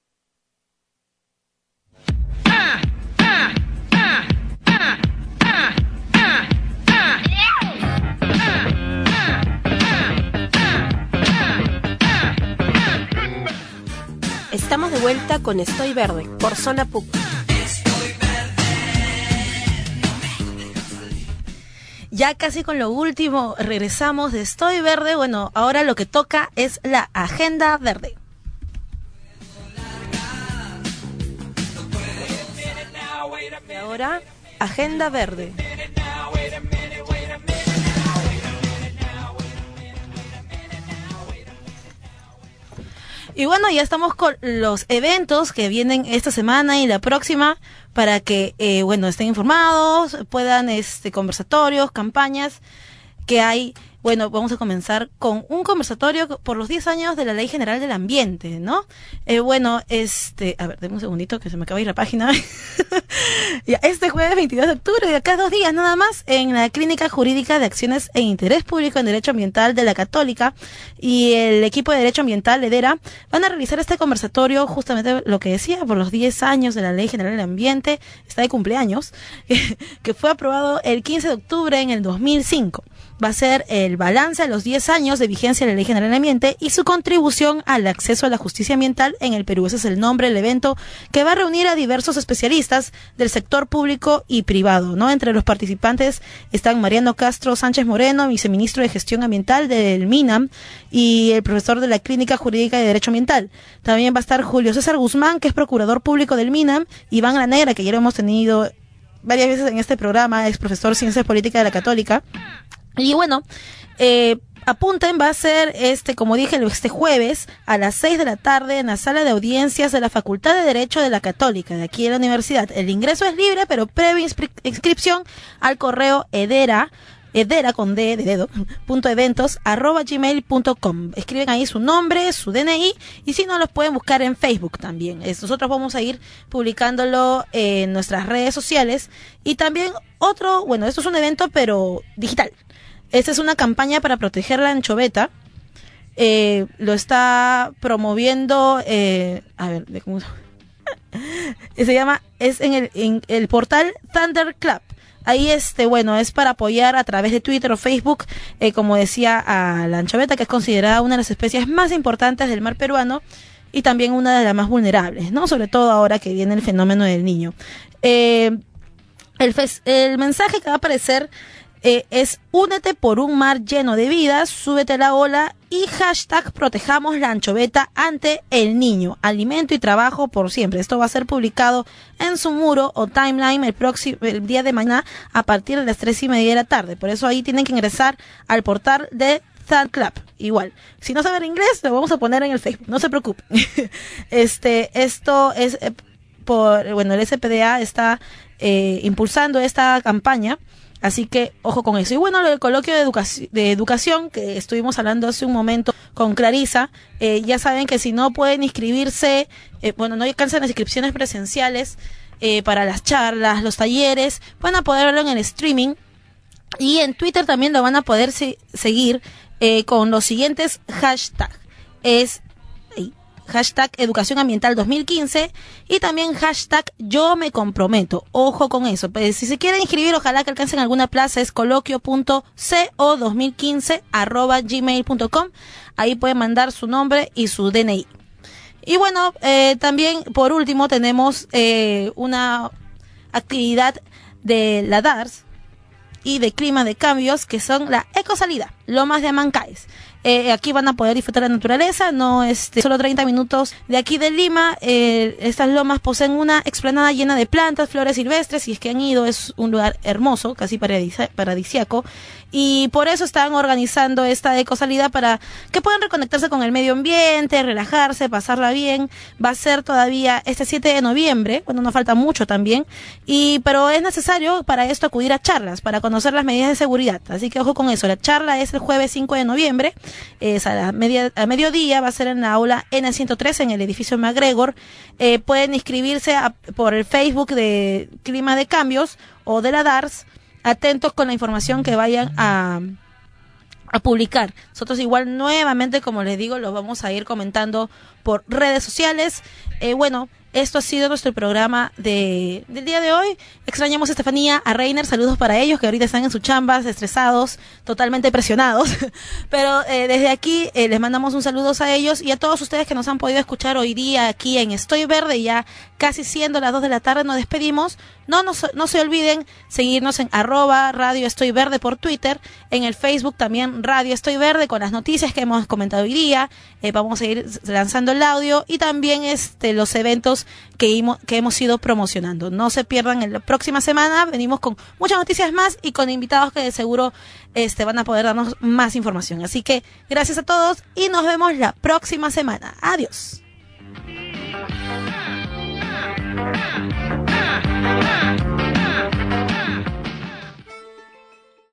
Estamos de vuelta con Estoy Verde, por Zona Puc. Ya casi con lo último, regresamos de Estoy Verde. Bueno, ahora lo que toca es la Agenda Verde. Y ahora, Agenda Verde. Y bueno, ya estamos con los eventos que vienen esta semana y la próxima para que, eh, bueno, estén informados, puedan, este, conversatorios, campañas que hay. Bueno, vamos a comenzar con un conversatorio por los diez años de la Ley General del Ambiente, ¿no? Eh, bueno, este, a ver, denme un segundito que se me acaba de ir la página. Ya, este jueves veintidós de octubre, de acá dos días nada más, en la Clínica Jurídica de Acciones e Interés Público en Derecho Ambiental de la Católica y el equipo de Derecho Ambiental, EDERA, van a realizar este conversatorio, justamente lo que decía, por los diez años de la Ley General del Ambiente, está de cumpleaños, que fue aprobado el quince de octubre en el dos mil cinco. Va a ser el balance a los diez años de vigencia de la Ley General del Ambiente y su contribución al acceso a la justicia ambiental en el Perú. Ese es el nombre del evento, que va a reunir a diversos especialistas del sector público y privado, ¿no? Entre los participantes están Mariano Castro Sánchez Moreno, viceministro de Gestión Ambiental del MINAM y el profesor de la Clínica Jurídica de Derecho Ambiental. También va a estar Julio César Guzmán, que es procurador público del MINAM, Iván La Negra, que ya lo hemos tenido varias veces en este programa, es profesor de Ciencias Políticas de la Católica. Y bueno, eh, apunten, va a ser, este, como dije, este jueves a las seis de la tarde en la sala de audiencias de la Facultad de Derecho de la Católica, de aquí en la universidad. El ingreso es libre, pero previa inscripción al correo edera, edera con d de dedo, punto eventos, arroba gmail punto com. Escriben ahí su nombre, su D N I, y si no, los pueden buscar en Facebook también. Es, nosotros vamos a ir publicándolo en nuestras redes sociales. Y también otro, bueno, esto es un evento, pero digital. Esta es una campaña para proteger la anchoveta. Eh, lo está promoviendo, eh, a ver, ¿cómo se llama? Es en el, en el portal Thunder Club. Ahí, este, bueno, es para apoyar a través de Twitter o Facebook, eh, como decía, a la anchoveta, que es considerada una de las especies más importantes del mar peruano y también una de las más vulnerables, ¿no? Sobre todo ahora que viene el fenómeno del Niño. Eh, el, el mensaje que va a aparecer Eh, es únete por un mar lleno de vida, súbete a la ola y hashtag protejamos la anchoveta ante el niño, alimento y trabajo por siempre. Esto va a ser publicado en su muro o timeline el próximo, el día de mañana a partir de las tres y media de la tarde. Por eso ahí tienen que ingresar al portal de Thunder Club. Igual, si no saben inglés, lo vamos a poner en el Facebook, no se preocupen. este, esto es eh, por, bueno, el S P D A está eh, impulsando esta campaña. Así que, ojo con eso. Y bueno, el coloquio de, educación, de educación que estuvimos hablando hace un momento con Clarisa, eh, ya saben que si no pueden inscribirse, eh, bueno, no alcanzan las inscripciones presenciales eh, para las charlas, los talleres, van a poder verlo en el streaming. Y en Twitter también lo van a poder se- seguir eh, con los siguientes hashtags. Es hashtag Educación Ambiental dos mil quince y también hashtag Yo Me Comprometo. Ojo con eso. Pues, si se quieren inscribir, ojalá que alcancen alguna plaza, es coloquio punto co dos mil quince arroba gmail punto com. Ahí pueden mandar su nombre y su D N I. Y bueno, eh, también por último tenemos eh, una actividad de la D A R S y de Clima de Cambios, que son la Ecosalida, Lomas de Amancaes. Eh, aquí van a poder disfrutar de la naturaleza, no este, solo treinta minutos de aquí de Lima. Eh, estas lomas poseen una explanada llena de plantas, flores silvestres, y es que han ido, es un lugar hermoso, casi paradis- paradisiaco, y por eso están organizando esta ecosalida para que puedan reconectarse con el medio ambiente, relajarse, pasarla bien. Va a ser todavía este siete de noviembre, bueno, no falta mucho también, y pero es necesario para esto acudir a charlas, para conocer las medidas de seguridad, así que ojo con eso. La charla es es el jueves cinco de noviembre, es a, la media, a mediodía, va a ser en la aula N ciento tres en el edificio MacGregor. Eh, pueden inscribirse a, por el Facebook de Clima de Cambios o de la D A R S, atentos con la información que vayan a, a publicar. Nosotros igual nuevamente, como les digo, lo vamos a ir comentando por redes sociales. Eh, bueno, esto ha sido nuestro programa de, del día de hoy. Extrañamos a Estefanía, a Reiner, saludos para ellos que ahorita están en sus chambas, estresados, totalmente presionados. Pero eh, desde aquí eh, les mandamos un saludo a ellos y a todos ustedes que nos han podido escuchar hoy día aquí en Estoy Verde, ya casi siendo las dos de la tarde, nos despedimos. No, no, no se olviden seguirnos en arroba Radio Estoy Verde por Twitter, en el Facebook también Radio Estoy Verde con las noticias que hemos comentado hoy día. Eh, vamos a ir lanzando el audio y también este los eventos que, hemos, que hemos ido promocionando. No se pierdan en la próxima semana, venimos con muchas noticias más y con invitados que de seguro este, van a poder darnos más información. Así que gracias a todos y nos vemos la próxima semana. Adiós.